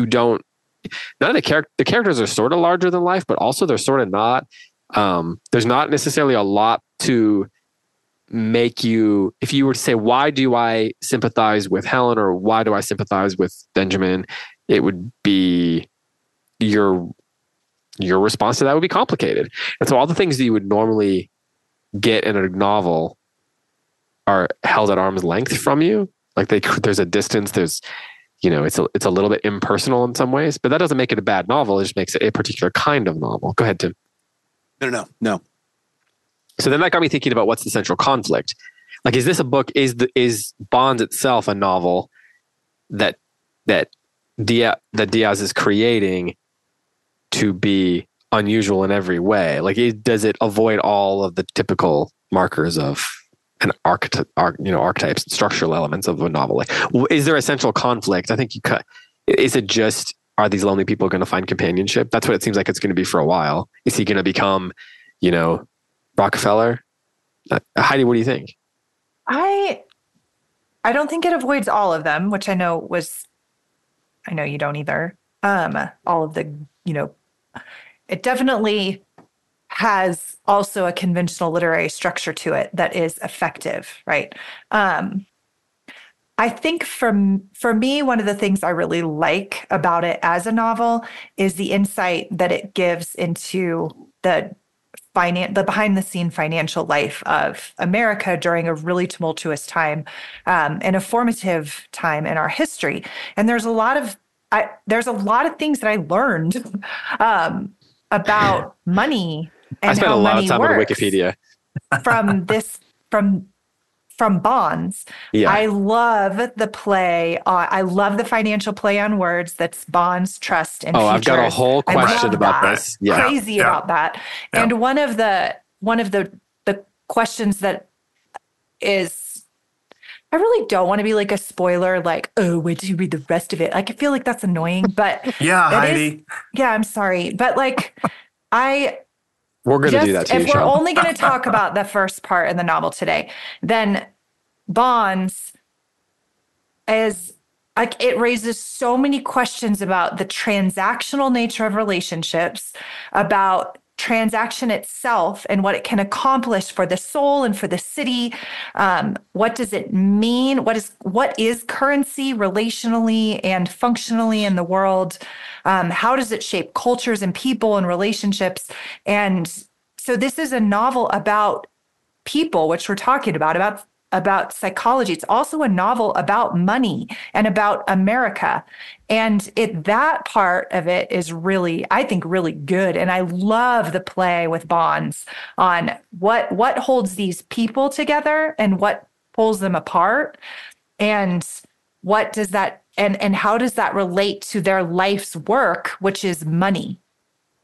S1: characters are sort of larger than life, but also they're sort of not. There's not necessarily a lot to make you, if you were to say, why do I sympathize with Helen or why do I sympathize with Benjamin? It would be your response to that would be complicated. And so all the things that you would normally get in a novel are held at arm's length from you. Like there's a distance, there's, it's a little bit impersonal in some ways, but that doesn't make it a bad novel. It just makes it a particular kind of novel. Go ahead, Tim.
S3: No.
S1: So then that got me thinking about what's the central conflict. Like, is this a book? Is Bonds itself a novel that Diaz is creating to be unusual in every way? Like, does it avoid all of the typical markers of an archetypes and structural elements of a novel? Like, is there a central conflict? I think is it just, are these lonely people going to find companionship? That's what it seems like it's going to be for a while. Is he going to become, Rockefeller? Heidi, what do you think?
S2: I don't think it avoids all of them, which I know you don't either. All of the, it definitely has also a conventional literary structure to it that is effective, right? I think for me, one of the things I really like about it as a novel is the insight that it gives into the behind the scene financial life of America during a really tumultuous time, and a formative time in our history. And there's a lot of things that I learned about money and
S1: I spent
S2: how
S1: a lot
S2: money
S1: of time
S2: works
S1: on Wikipedia
S2: from Bonds.
S1: Yeah.
S2: I love the play. I love the financial play on words. That's Bonds, Trust, and Futures.
S1: I've got a whole question about this.
S2: Yeah. Crazy about that. Yeah. And one of the questions that is, I really don't want to be like a spoiler, like, oh, wait till you read the rest of it. Like, I feel like that's annoying, but
S4: yeah, Heidi.
S2: I'm sorry. But like,
S1: we're going to do that to you,
S2: if we're only going to talk about the first part in the novel today, then Bonds is like, it raises so many questions about the transactional nature of relationships, about transaction itself and what it can accomplish for the soul and for the city. What does it mean? What is currency relationally and functionally in the world? How does it shape cultures and people and relationships? And so this is a novel about people, which we're talking about psychology. It's also a novel about money and about America. And that part of it is really, I think, really good. And I love the play with Bonds on what holds these people together and what pulls them apart. And what does that, and how does that relate to their life's work, which is money?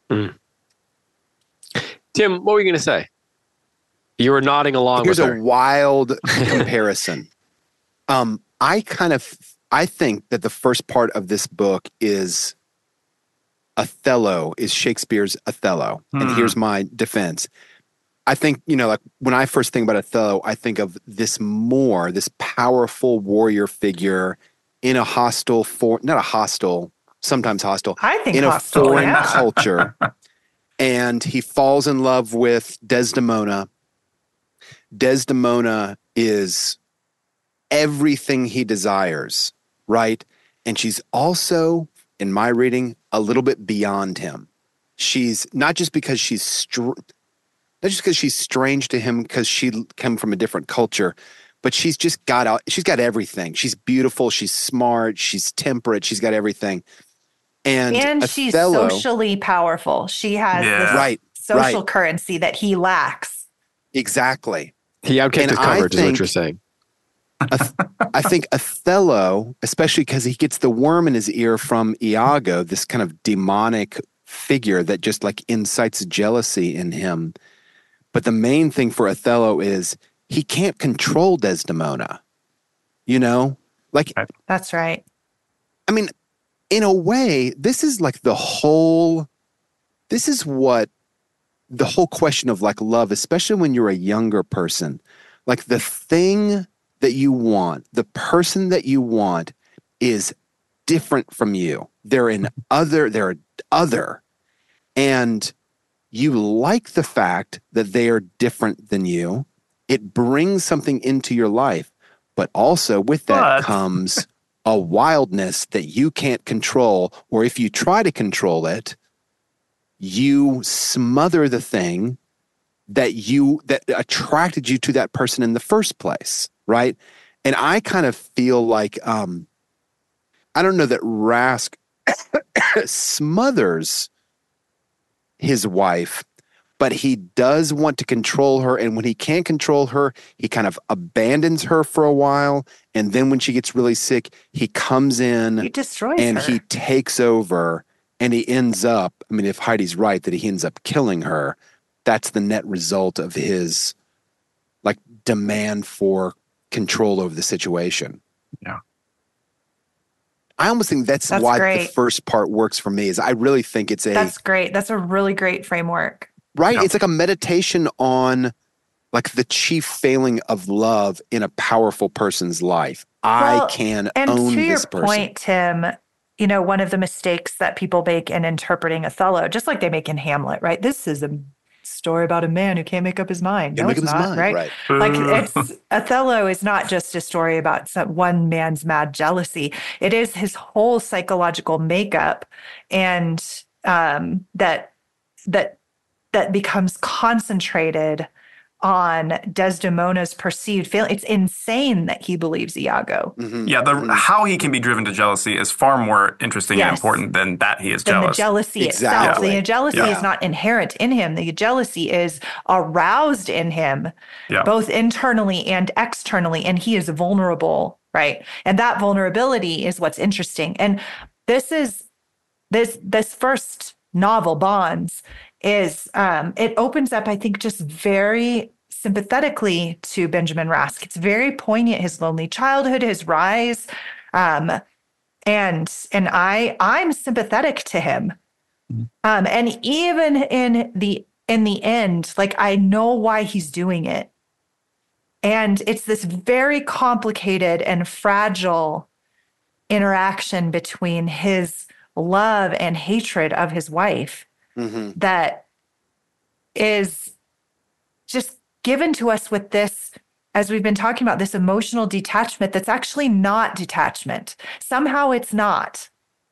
S1: Mm. Tim, what were you going to say? You were nodding along with her.
S3: Here's a wild comparison. I think that the first part of this book is Othello, is Shakespeare's Othello. And here's my defense. I think, like when I first think about Othello, I think of this powerful warrior figure in a sometimes hostile,
S2: I think
S3: in
S2: hostile,
S3: a foreign culture. And he falls in love with Desdemona. Desdemona is everything he desires, right? And she's also, in my reading, a little bit beyond him. She's not just because she's strange to him because she came from a different culture, but she's got everything. She's beautiful, she's smart, she's temperate, she's got everything. And
S2: she's socially powerful. She has this social currency that he lacks.
S3: Exactly.
S1: He outkicked his coverage, is what you're saying.
S3: I think Othello, especially because he gets the worm in his ear from Iago, this kind of demonic figure that just like incites jealousy in him. But the main thing for Othello is he can't control Desdemona.
S2: That's right.
S3: I mean, in a way, this is what the whole question of like love, especially when you're a younger person, like the thing that you want, the person that you want is different from you. They're other. And you like the fact that they are different than you. It brings something into your life, but also with that comes a wildness that you can't control, or if you try to control it, you smother the thing that attracted you to that person in the first place, right? And I kind of feel like I don't know that Rask smothers his wife, but he does want to control her. And when he can't control her, he kind of abandons her for a while. And then when she gets really sick, he comes in and he takes over, and he ends up, I mean, if Heidi's right, that he ends up killing her, that's the net result of his like demand for control over the situation.
S4: Yeah.
S3: I almost think that's why
S2: great.
S3: The first part works for me, is I really think
S2: that's great. That's a really great framework.
S3: Right. Yeah. It's like a meditation on like the chief failing of love in a powerful person's life. I can own this person. And
S2: to your point, Tim, one of the mistakes that people make in interpreting Othello, just like they make in Hamlet, right? This is a story about a man who can't make up his mind. No, it's not, right? Like Othello is not just a story about one man's mad jealousy. It is his whole psychological makeup, and that becomes concentrated on Desdemona's perceived failure. It's insane that he believes Iago.
S4: Mm-hmm. Yeah, how he can be driven to jealousy is far more interesting and important than that he is jealous.
S2: The jealousy itself. The jealousy is not inherent in him. The jealousy is aroused in him, both internally and externally, and he is vulnerable, right? And that vulnerability is what's interesting. And this first novel, Bonds, is it opens up, I think, just very sympathetically to Benjamin Rask. It's very poignant, his lonely childhood, his rise, and I'm sympathetic to him. And even in the end, like, I know why he's doing it, and it's this very complicated and fragile interaction between his love and hatred of his wife. Mm-hmm. That is just given to us with this, as we've been talking about, this emotional detachment that's actually not detachment. Somehow it's not.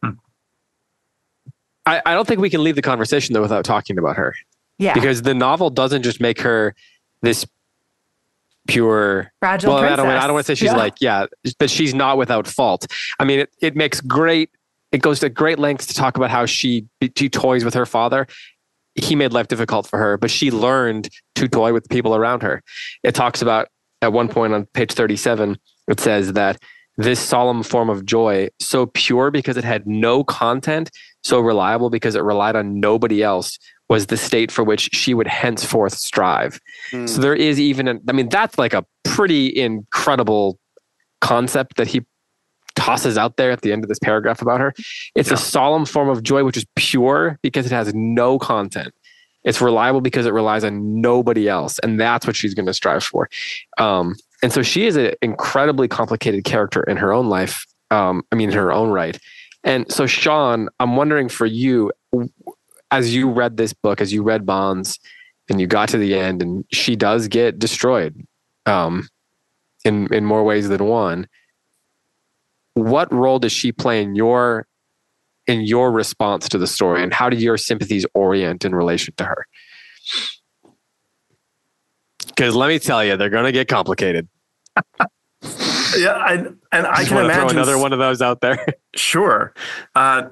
S1: I don't think we can leave the conversation, though, without talking about her.
S2: Yeah.
S1: Because the novel doesn't just make her this pure...
S2: fragile princess.
S1: I don't want to say she's but she's not without fault. I mean, it makes great... It goes to great lengths to talk about how she toys with her father. He made life difficult for her, but she learned to toy with the people around her. It talks about, at one point on page 37, it says that this solemn form of joy, so pure because it had no content, so reliable because it relied on nobody else, was the state for which she would henceforth strive. So there is even, that's like a pretty incredible concept that he tosses out there at the end of this paragraph about her. It's a solemn form of joy, which is pure because it has no content. It's reliable because it relies on nobody else. And that's what she's going to strive for. And so she is an incredibly complicated character in her own life. In her own right. And so, Sean, I'm wondering for you, as you read this book, as you read Bonds, and you got to the end, and she does get destroyed in more ways than one. What role does she play in your response to the story, and how do your sympathies orient in relation to her? Because let me tell you, they're going to get complicated.
S4: Yeah, I can imagine
S1: throw another one of those out there.
S4: Sure, and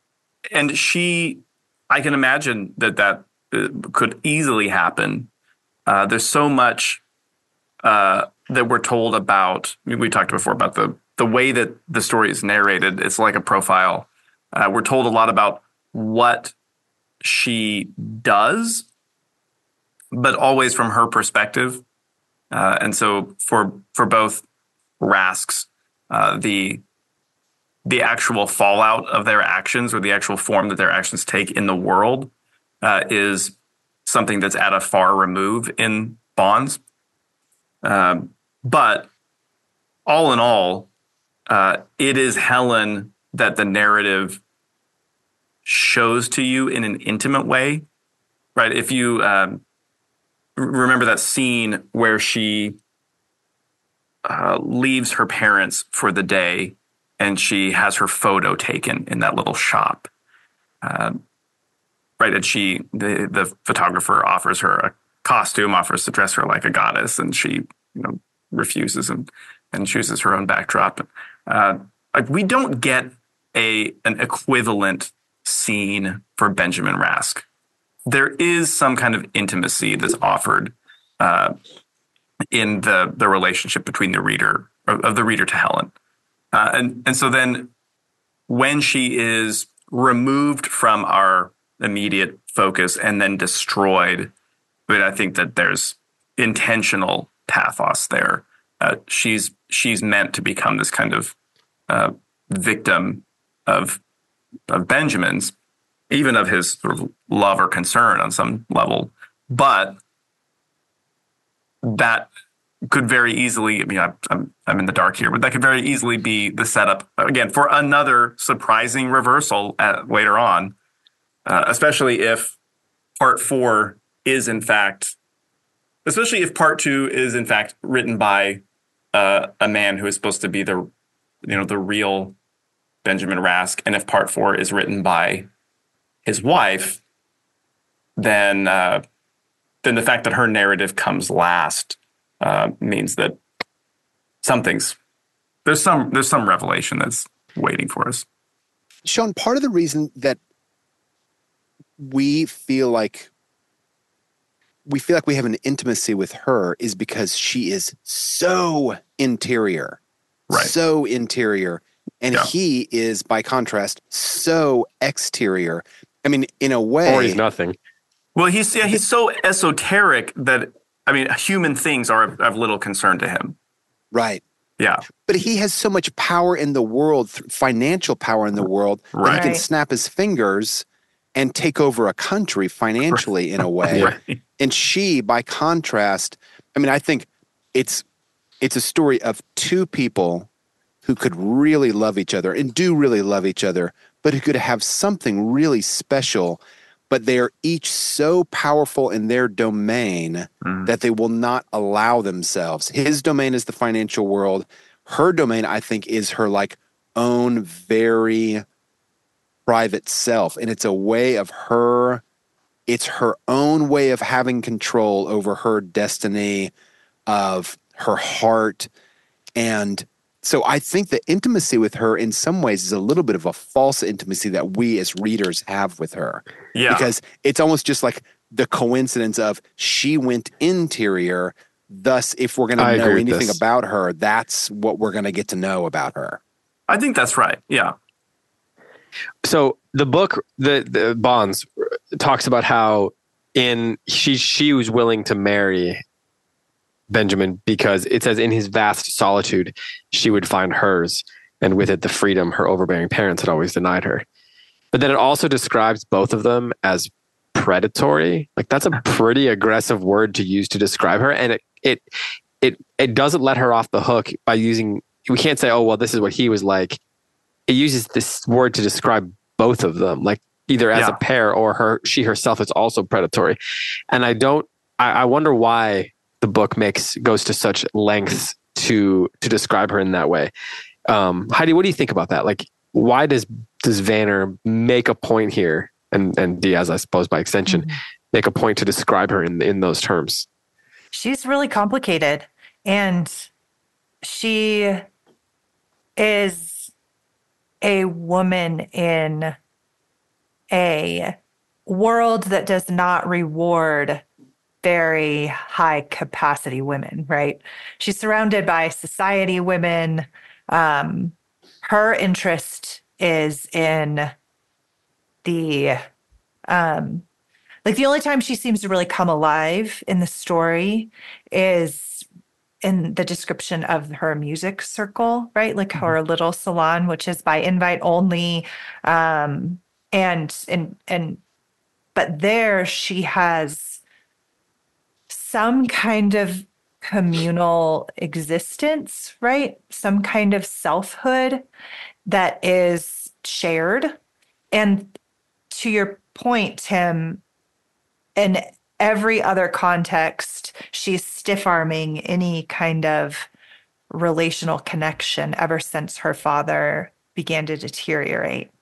S4: I can imagine that could easily happen. There's so much that we're told about. We talked before about the way that the story is narrated. It's like a profile. We're told a lot about what she does, but always from her perspective. And so for both Rasks, the actual fallout of their actions, or the actual form that their actions take in the world, is something that's at a far remove in Bonds. But all in all, it is Helen that the narrative shows to you in an intimate way, right? If you remember that scene where she leaves her parents for the day and she has her photo taken in that little shop, right? And the photographer offers her a costume, offers to dress her like a goddess, and she, refuses and chooses her own backdrop. We don't get an equivalent scene for Benjamin Rask. There is some kind of intimacy that's offered in the relationship between the reader to Helen, and so then when she is removed from our immediate focus and then destroyed, I think that there's intentional pathos there. She's meant to become this kind of victim of Benjamin's, even of his sort of love or concern on some level. But that could very easily, I'm in the dark here, but that could very easily be the setup, again, for another surprising reversal later on, especially if part 4 is in fact, especially if part 2 is in fact written by a man who is supposed to be the real Benjamin Rask, and if part 4 is written by his wife, then the fact that her narrative comes last means that there's some revelation that's waiting for us.
S3: Sean, part of the reason that we feel like we have an intimacy with her is because she is so interior,
S4: right? So
S3: interior. And he is, by contrast, so exterior. In a way.
S1: Or he's nothing.
S4: Well, he's so esoteric that, human things are of little concern to him.
S3: Right.
S4: Yeah.
S3: But he has so much power in the world, financial power in the world, that he can snap his fingers and take over a country financially in a way.
S4: Right.
S3: And she, by contrast, I think it's a story of two people who could really love each other and do really love each other, but who could have something really special, but they are each so powerful in their domain that they will not allow themselves. His domain is the financial world. Her domain, I think, is her own very private self. And it's a way of her, it's her own way of having control over her destiny, of her heart. And so I think the intimacy with her in some ways is a little bit of a false intimacy that we as readers have with her.
S4: Yeah.
S3: Because it's almost just like the coincidence of she went interior, Thus, if we're going to know anything about her, that's what we're going to get to know about her.
S4: I think that's right. Yeah.
S1: So the book, the Bonds, talks about how she was willing to marry Benjamin because it says in his vast solitude, she would find hers, and with it, the freedom her overbearing parents had always denied her. But then it also describes both of them as predatory. Like, that's a pretty aggressive word to use to describe her. And it doesn't let her off the hook by using, we can't say, oh, well, this is what he was like. It uses this word to describe both of them, like either as a pair or she herself is also predatory. And I wonder why the book goes to such lengths to describe her in that way. Heidi, what do you think about that? Like, why does Vanner make a point here, and Diaz, I suppose, by extension, make a point to describe her in those terms?
S2: She's really complicated, and she is a woman in a world that does not reward very high capacity women, right? She's surrounded by society women. Her interest is in the only time she seems to really come alive in the story is in the description of her music circle, right? Like her little salon, which is by invite only. But there she has some kind of communal existence, right? Some kind of selfhood that is shared. And to your point, Tim, in every other context, she's stiff-arming any kind of relational connection ever since her father began to deteriorate.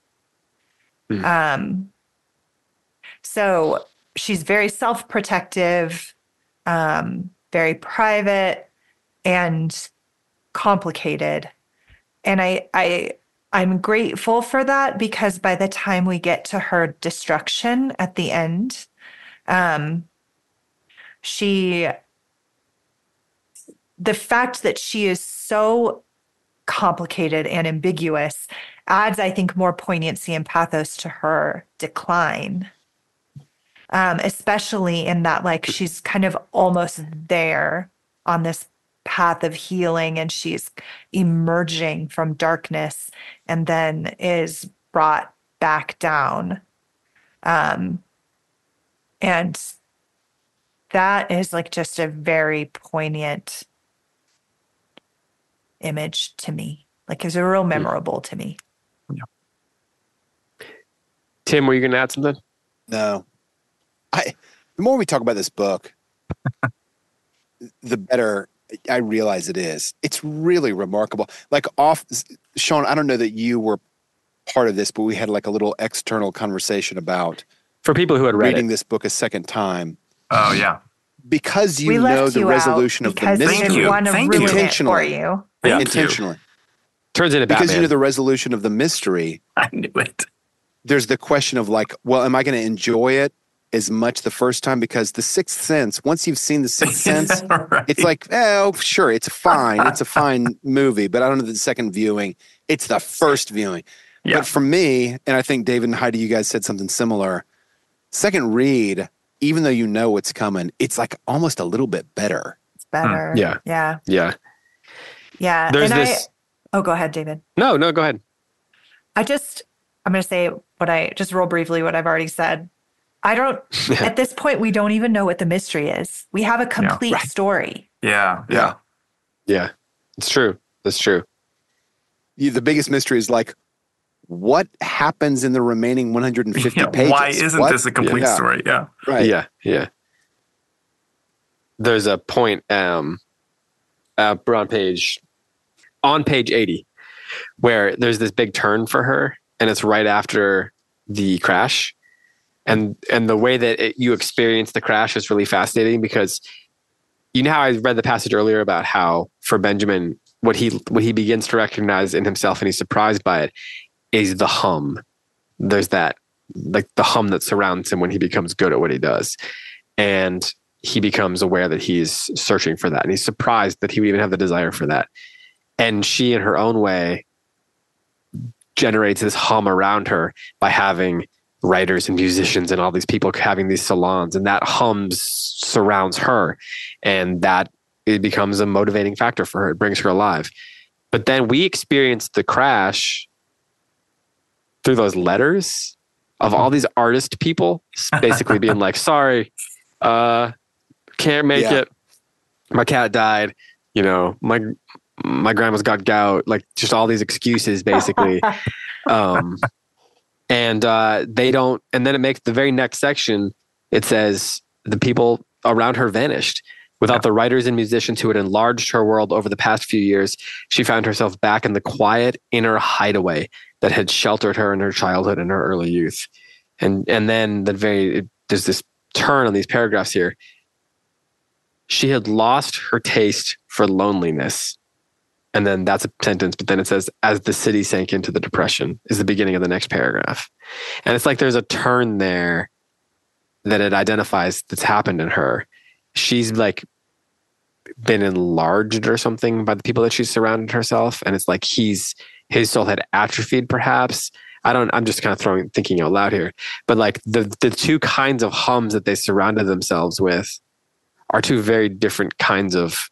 S2: So she's very self-protective, very private, and complicated. And I'm grateful for that, because by the time we get to her destruction at the end, the fact that she is so complicated and ambiguous adds, I think, more poignancy and pathos to her decline. Especially in that, like, she's kind of almost there on this path of healing, and she's emerging from darkness and then is brought back down. And that is like just a very poignant image to me. Like, it's a real memorable to me.
S4: Yeah.
S1: Tim, were you going to add something?
S3: No. The more we talk about this book, the better I realize it is. It's really remarkable. Like, Sean, I don't know that you were part of this, but we had like a little external conversation about,
S1: for people who had
S3: reading this book a second time.
S4: Oh yeah,
S3: because you know the resolution of the mystery.
S2: Thank you. Intentionally. For you.
S3: Intentionally.
S1: Turns into Batman.
S3: Because you know the resolution of the mystery.
S4: I knew it.
S3: There's the question of like, well, am I going to enjoy it as much the first time? Because The Sixth Sense, once you've seen The Sixth Sense, right. It's like, oh, sure, it's fine. It's a fine movie, but I don't know the second viewing. It's the first viewing. Yeah. But for me, and I think David and Heidi, you guys said something similar, second read, even though you know what's coming, it's like almost a little bit better.
S2: It's better.
S1: Yeah.
S2: Yeah.
S1: Yeah.
S2: Yeah.
S1: There's this.
S2: Go ahead, David.
S1: No, go ahead.
S2: I'm going to say real briefly what I've already said. At this point, we don't even know what the mystery is. We have a complete story.
S4: Yeah.
S1: It's true. That's true.
S3: The biggest mystery is like, what happens in the remaining 150 pages?
S4: Why isn't this a complete story? Yeah.
S3: Right.
S1: Yeah. There's a point on page 80 where there's this big turn for her, and it's right after the crash. And the way that you experience the crash is really fascinating, because you know how I read the passage earlier about how for Benjamin, what he begins to recognize in himself, and he's surprised by it, is the hum. There's that, like the hum that surrounds him when he becomes good at what he does. And he becomes aware that he's searching for that. And he's surprised that he would even have the desire for that. And she, in her own way, generates this hum around her by having writers and musicians and all these people having these salons. And that hum surrounds her. And that it becomes a motivating factor for her. It brings her alive. But then we experience the crash through those letters of all these artist people basically being like, sorry, can't make it. My cat died. You know, my grandma's got gout. Like just all these excuses basically. And they don't, and then it makes the very next section, it says the people around her vanished. Without the writers and musicians who had enlarged her world over the past few years, she found herself back in the quiet inner hideaway that had sheltered her in her childhood and her early youth. And then there's this turn on these paragraphs here. She had lost her taste for loneliness. And then that's a sentence, but then it says, as the city sank into the depression, is the beginning of the next paragraph. And it's like there's a turn there that it identifies that's happened in her. She's like been enlarged or something by the people that she's surrounded herself. And it's like his soul had atrophied perhaps. I'm just kind of thinking out loud here, but like the two kinds of hums that they surrounded themselves with are two very different kinds of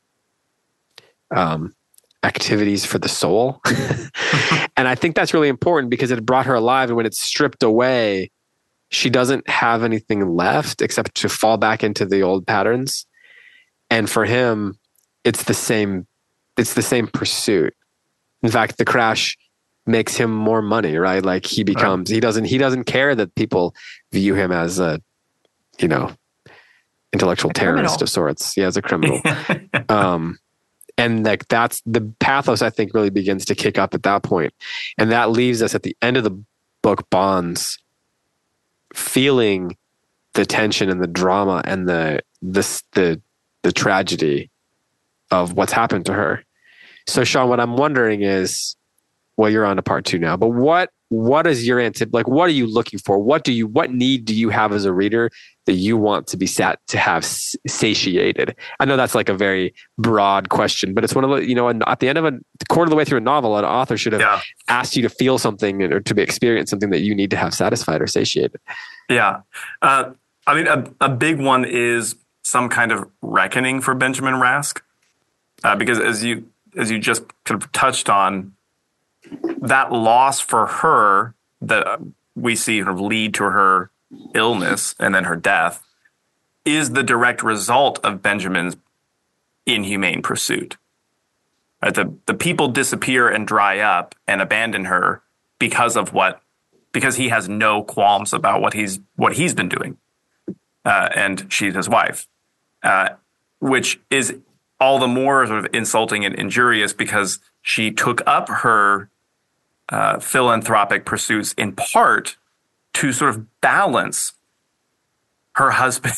S1: activities for the soul. And I think that's really important because it brought her alive. And when it's stripped away, she doesn't have anything left except to fall back into the old patterns. And for him, it's the same pursuit. In fact, the crash makes him more money, right? Like he doesn't care that people view him as a, intellectual terrorist of sorts. Yeah, as a criminal. And like that's the pathos, I think, really begins to kick up at that point. And that leaves us at the end of the book, Bonds, feeling the tension and the drama and the tragedy of what's happened to her. So Sean, what I'm wondering is, well, you're on to part 2 now, but what is your answer? Like, what are you looking for? What need do you have as a reader that you want to be satiated? I know that's like a very broad question, but it's one of the, at the end of a quarter of the way through a novel, an author should have asked you to feel something or to experience something that you need to have satisfied or satiated.
S4: Yeah. I mean, a big one is some kind of reckoning for Benjamin Rask, because as you just kind of touched on, that loss for her that we see kind of lead to her illness and then her death is the direct result of Benjamin's inhumane pursuit. Right? The people disappear and dry up and abandon her because he has no qualms about what he's been doing, and she's his wife, which is all the more sort of insulting and injurious because she took up her philanthropic pursuits in part to sort of balance her husband,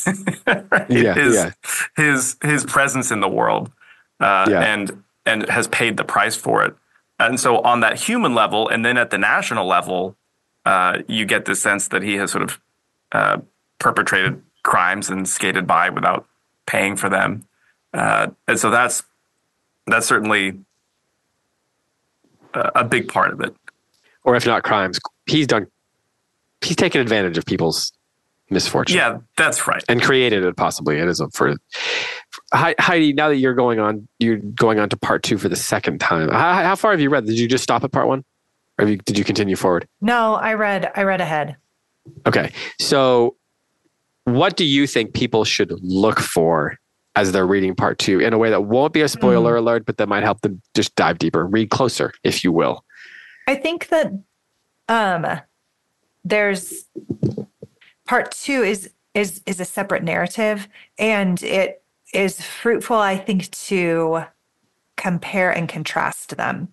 S4: his presence in the world, and has paid the price for it. And so on that human level, and then at the national level, you get the sense that he has sort of perpetrated crimes and skated by without paying for them. And so that's certainly a big part of it.
S1: Or if not crimes, he's taken advantage of people's misfortune.
S4: Yeah, that's right.
S1: And created it possibly. It is for Heidi, now that you're going on to part 2 for the second time. How far have you read? Did you just stop at part 1? Or did you continue forward?
S2: No, I read ahead.
S1: Okay. So what do you think people should look for as they're reading part 2 in a way that won't be a spoiler alert, but that might help them just dive deeper, read closer, if you will?
S2: I think that there's part 2 is a separate narrative, and it is fruitful, I think, to compare and contrast them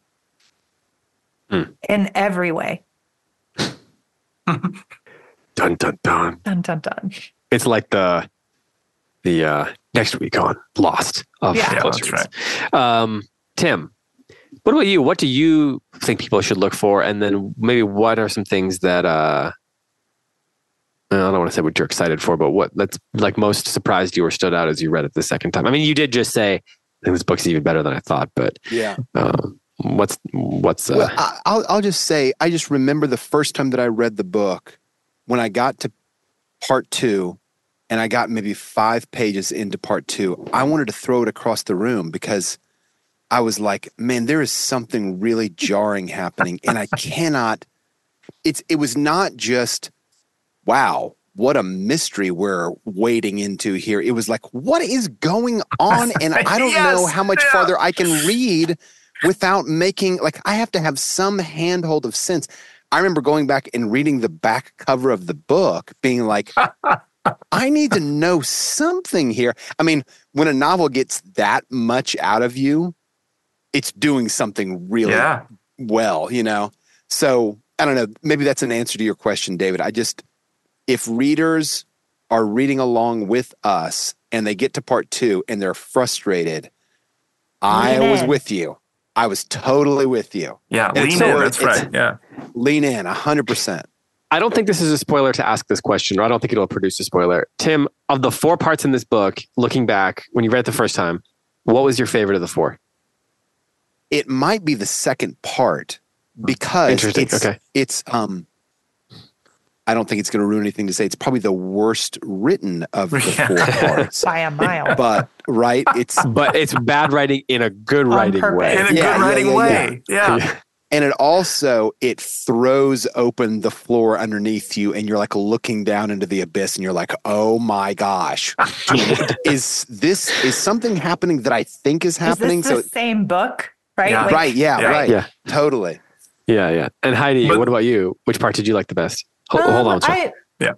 S2: in every way.
S1: Dun, dun, dun.
S2: Dun, dun, dun.
S1: It's like the next week on Lost.
S4: That's right.
S1: Tim, what about you? What do you think people should look for? And then maybe what are some things that I don't want to say what you're excited for, but what that's like most surprised you or stood out as you read it the second time? I mean, you did just say, I think this book's even better than I thought, but
S3: yeah.
S1: What's
S3: well, I'll just say, I just remember the first time that I read the book, when I got to part 2 and I got maybe 5 pages into part 2, I wanted to throw it across the room because I was like, man, there is something really jarring happening. And I cannot, it was not just, wow, what a mystery we're wading into here. It was like, what is going on? And I don't know how much farther I can read without making, like, I have to have some handhold of sense. I remember going back and reading the back cover of the book, being like, I need to know something here. I mean, when a novel gets that much out of you, it's doing something really well, you know? So I don't know, maybe that's an answer to your question, David. If readers are reading along with us and they get to part 2 and they're frustrated, I was with you. I was totally with you.
S4: Yeah, lean in. That's right. Yeah.
S3: Lean in 100%.
S1: I don't think this is a spoiler to ask this question, or I don't think it'll produce a spoiler. Tim, of the 4 parts in this book, looking back, when you read it the first time, what was your favorite of the 4?
S3: It might be the second part because it's I don't think it's going to ruin anything to say it's probably the worst written of the 4 parts
S2: by a mile.
S3: But
S1: it's bad writing in a good writing way.
S4: In a good writing way. Yeah.
S3: And it throws open the floor underneath you, and you're like looking down into the abyss, and you're like, oh my gosh, is something happening that I think is happening?
S2: Is this the same book? Right?
S3: Yeah. Right. Yeah. Right. Yeah. Totally.
S1: Yeah. Yeah. And Heidi, what about you? Which part did you like the best? Hold on.
S2: I'm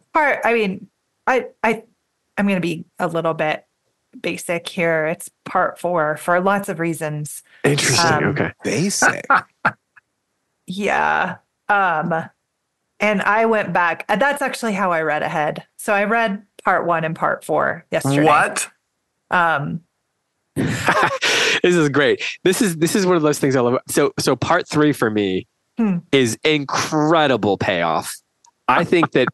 S2: going to be a little bit basic here. It's part 4 for lots of reasons.
S1: Interesting. Okay.
S3: Basic.
S2: Yeah. And I went back. That's actually how I read ahead. So I read part 1 and part 4 yesterday.
S4: What?
S1: This is great. This is one of those things I love. So part 3 for me is incredible payoff. I think it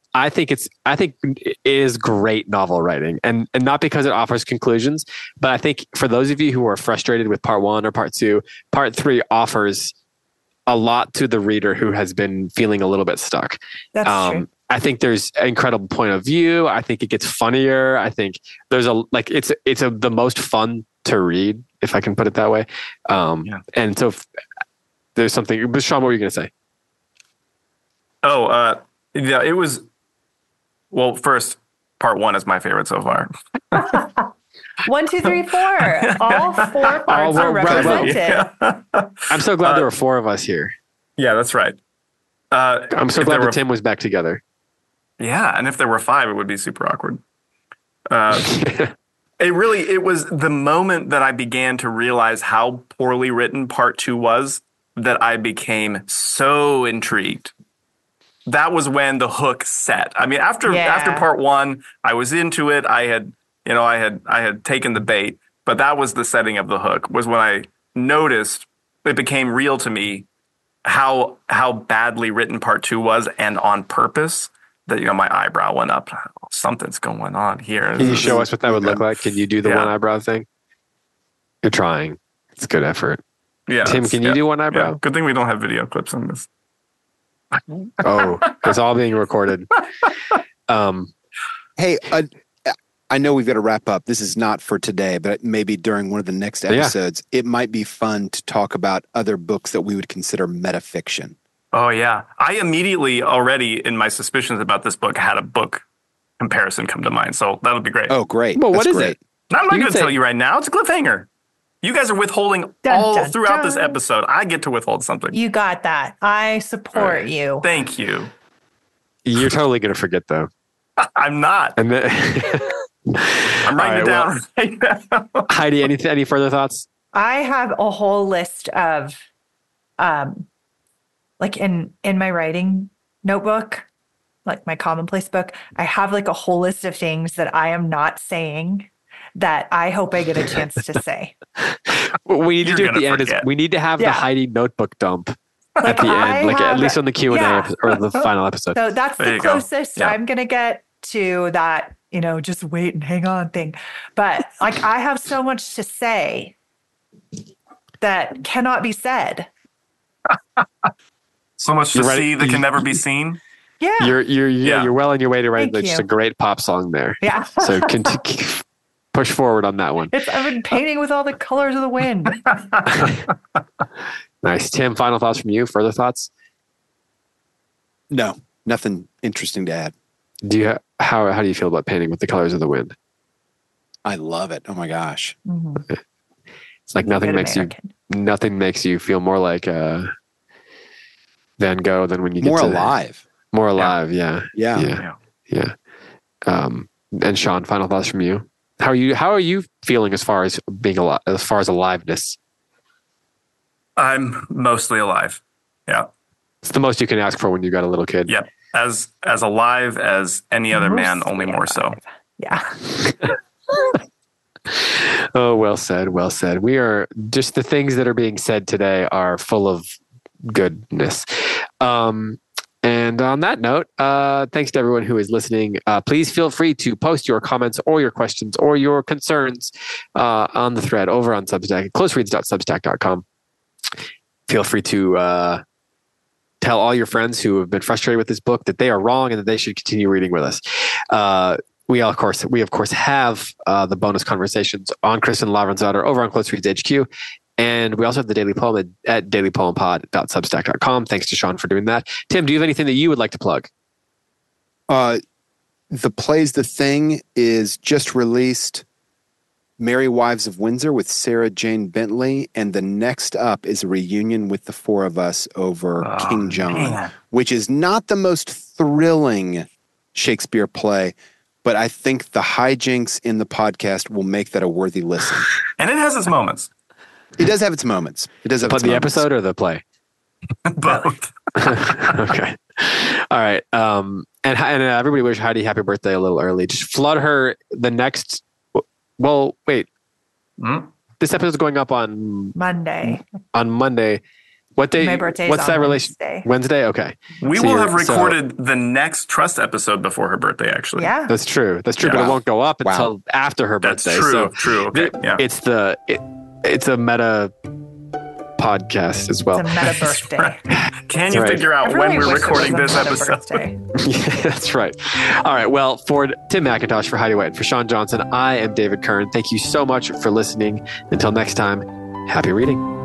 S1: is great novel writing, and not because it offers conclusions, but I think for those of you who are frustrated with part 1 or part 2, part 3 offers a lot to the reader who has been feeling a little bit stuck.
S2: That's true.
S1: I think there's an incredible point of view. I think it gets funnier. I think there's the most fun to read, if I can put it that way. And so there's something, but Sean, what were you going to say?
S4: Yeah, it was, well, first, part 1 is my favorite so far.
S2: 1, 2, 3, 4. All 4 parts are represented.
S1: Yeah. I'm so glad there were 4 of us here.
S4: Yeah, that's right.
S1: I'm so glad that Tim was back together.
S4: Yeah, and if there were 5, it would be super awkward. It was the moment that I began to realize how poorly written part 2 was that I became so intrigued. That was when the hook set. I mean, after part 1, I was into it. I had taken the bait, but that was the setting of the hook. Was when I noticed it became real to me how badly written part 2 was, and on purpose. That my eyebrow went up. Oh, something's going on here.
S1: Can you show us what that would look like? Can you do the one eyebrow thing? You're trying. It's good effort.
S4: Yeah,
S1: Tim, can you do one eyebrow?
S4: Yeah. Good thing we don't have video clips on this.
S1: Oh, it's all being recorded.
S3: Hey, I know we've got to wrap up. This is not for today, but maybe during one of the next episodes, it might be fun to talk about other books that we would consider metafiction.
S4: Oh, yeah. I immediately already, in my suspicions about this book, had a book comparison come to mind. So that'll be great.
S3: Oh, great.
S1: Well, what is it?
S4: I'm not going to tell you right now. It's a cliffhanger. You guys are withholding throughout this episode. I get to withhold something.
S2: You got that. I support you.
S4: Thank you.
S1: You're totally going to forget, though.
S4: I'm not.
S1: And then
S4: I'm writing it down right now.
S1: Heidi, any further thoughts?
S2: I have a whole list of, like in my writing notebook, like my commonplace book, I have like a whole list of things that I am not saying that I hope I get a chance to say.
S1: What we need to do at the end is we need to have the Heidi notebook dump at the end, at least on the Q&A or the final episode.
S2: So that's the closest I'm going to get to that, just wait and hang on thing. But like, I have so much to say that cannot be said.
S4: So much to see that can never be seen.
S2: Yeah.
S1: You're well on your way to writing just a great pop song there.
S2: Yeah.
S1: So push forward on that one.
S2: I've been painting with all the colors of the wind.
S1: Nice. Tim, final thoughts from you? Further thoughts?
S3: No, nothing interesting to add.
S1: How do you feel about painting with the colors of the wind?
S3: I love it. Oh my gosh.
S2: Mm-hmm.
S1: It's like nothing makes you feel more like Van Gogh than when you get
S3: alive.
S1: More alive, yeah.
S3: Yeah.
S1: And Sean, final thoughts from you? How are you feeling as far as being alive, as far as aliveness?
S4: I'm mostly alive. Yeah.
S1: It's the most you can ask for when you got a little kid.
S4: Yep. As alive as any other man, only more so.
S2: Yeah.
S1: Oh, well said. Well said. We are just the things that are being said today are full of goodness. And on that note, thanks to everyone who is listening. Please feel free to post your comments or your questions or your concerns on the thread over on Substack, closereads.substack.com. Feel free to tell all your friends who have been frustrated with this book that they are wrong and that they should continue reading with us. We of course have the bonus conversations on Kristen Lavransdatter over on Close Reads HQ. And we also have the Daily Poem at dailypoempod.substack.com. Thanks to Sean for doing that. Tim, do you have anything that you would like to plug?
S3: The Play's The Thing is just released. Merry Wives of Windsor with Sarah Jane Bentley. And the next up is a reunion with the four of us over King John, which is not the most thrilling Shakespeare play, but I think the hijinks in the podcast will make that a worthy listen.
S4: And it has its moments.
S3: It does have its moments.
S1: But the episode or the play?
S4: Both.
S1: Okay. All right. And everybody wish Heidi happy birthday a little early. Just flood her the next. Well, wait. This episode is going up on
S2: Monday.
S1: On Monday. What day?
S2: My birthday.
S1: What's that relation? Wednesday. Okay.
S4: We will have recorded the next Trust episode before her birthday. Actually,
S2: yeah,
S1: that's true. That's true. Yeah. But it won't go up until after her birthday.
S4: That's true.
S1: So
S4: true. Okay. Yeah.
S1: It's a meta podcast as well.
S2: It's a meta birthday.
S4: Right. Can you figure out when we're recording this episode?
S1: Yeah, that's right. All right. Well, for Tim McIntosh, for Heidi White, and for Sean Johnson, I am David Kern. Thank you so much for listening. Until next time, happy reading.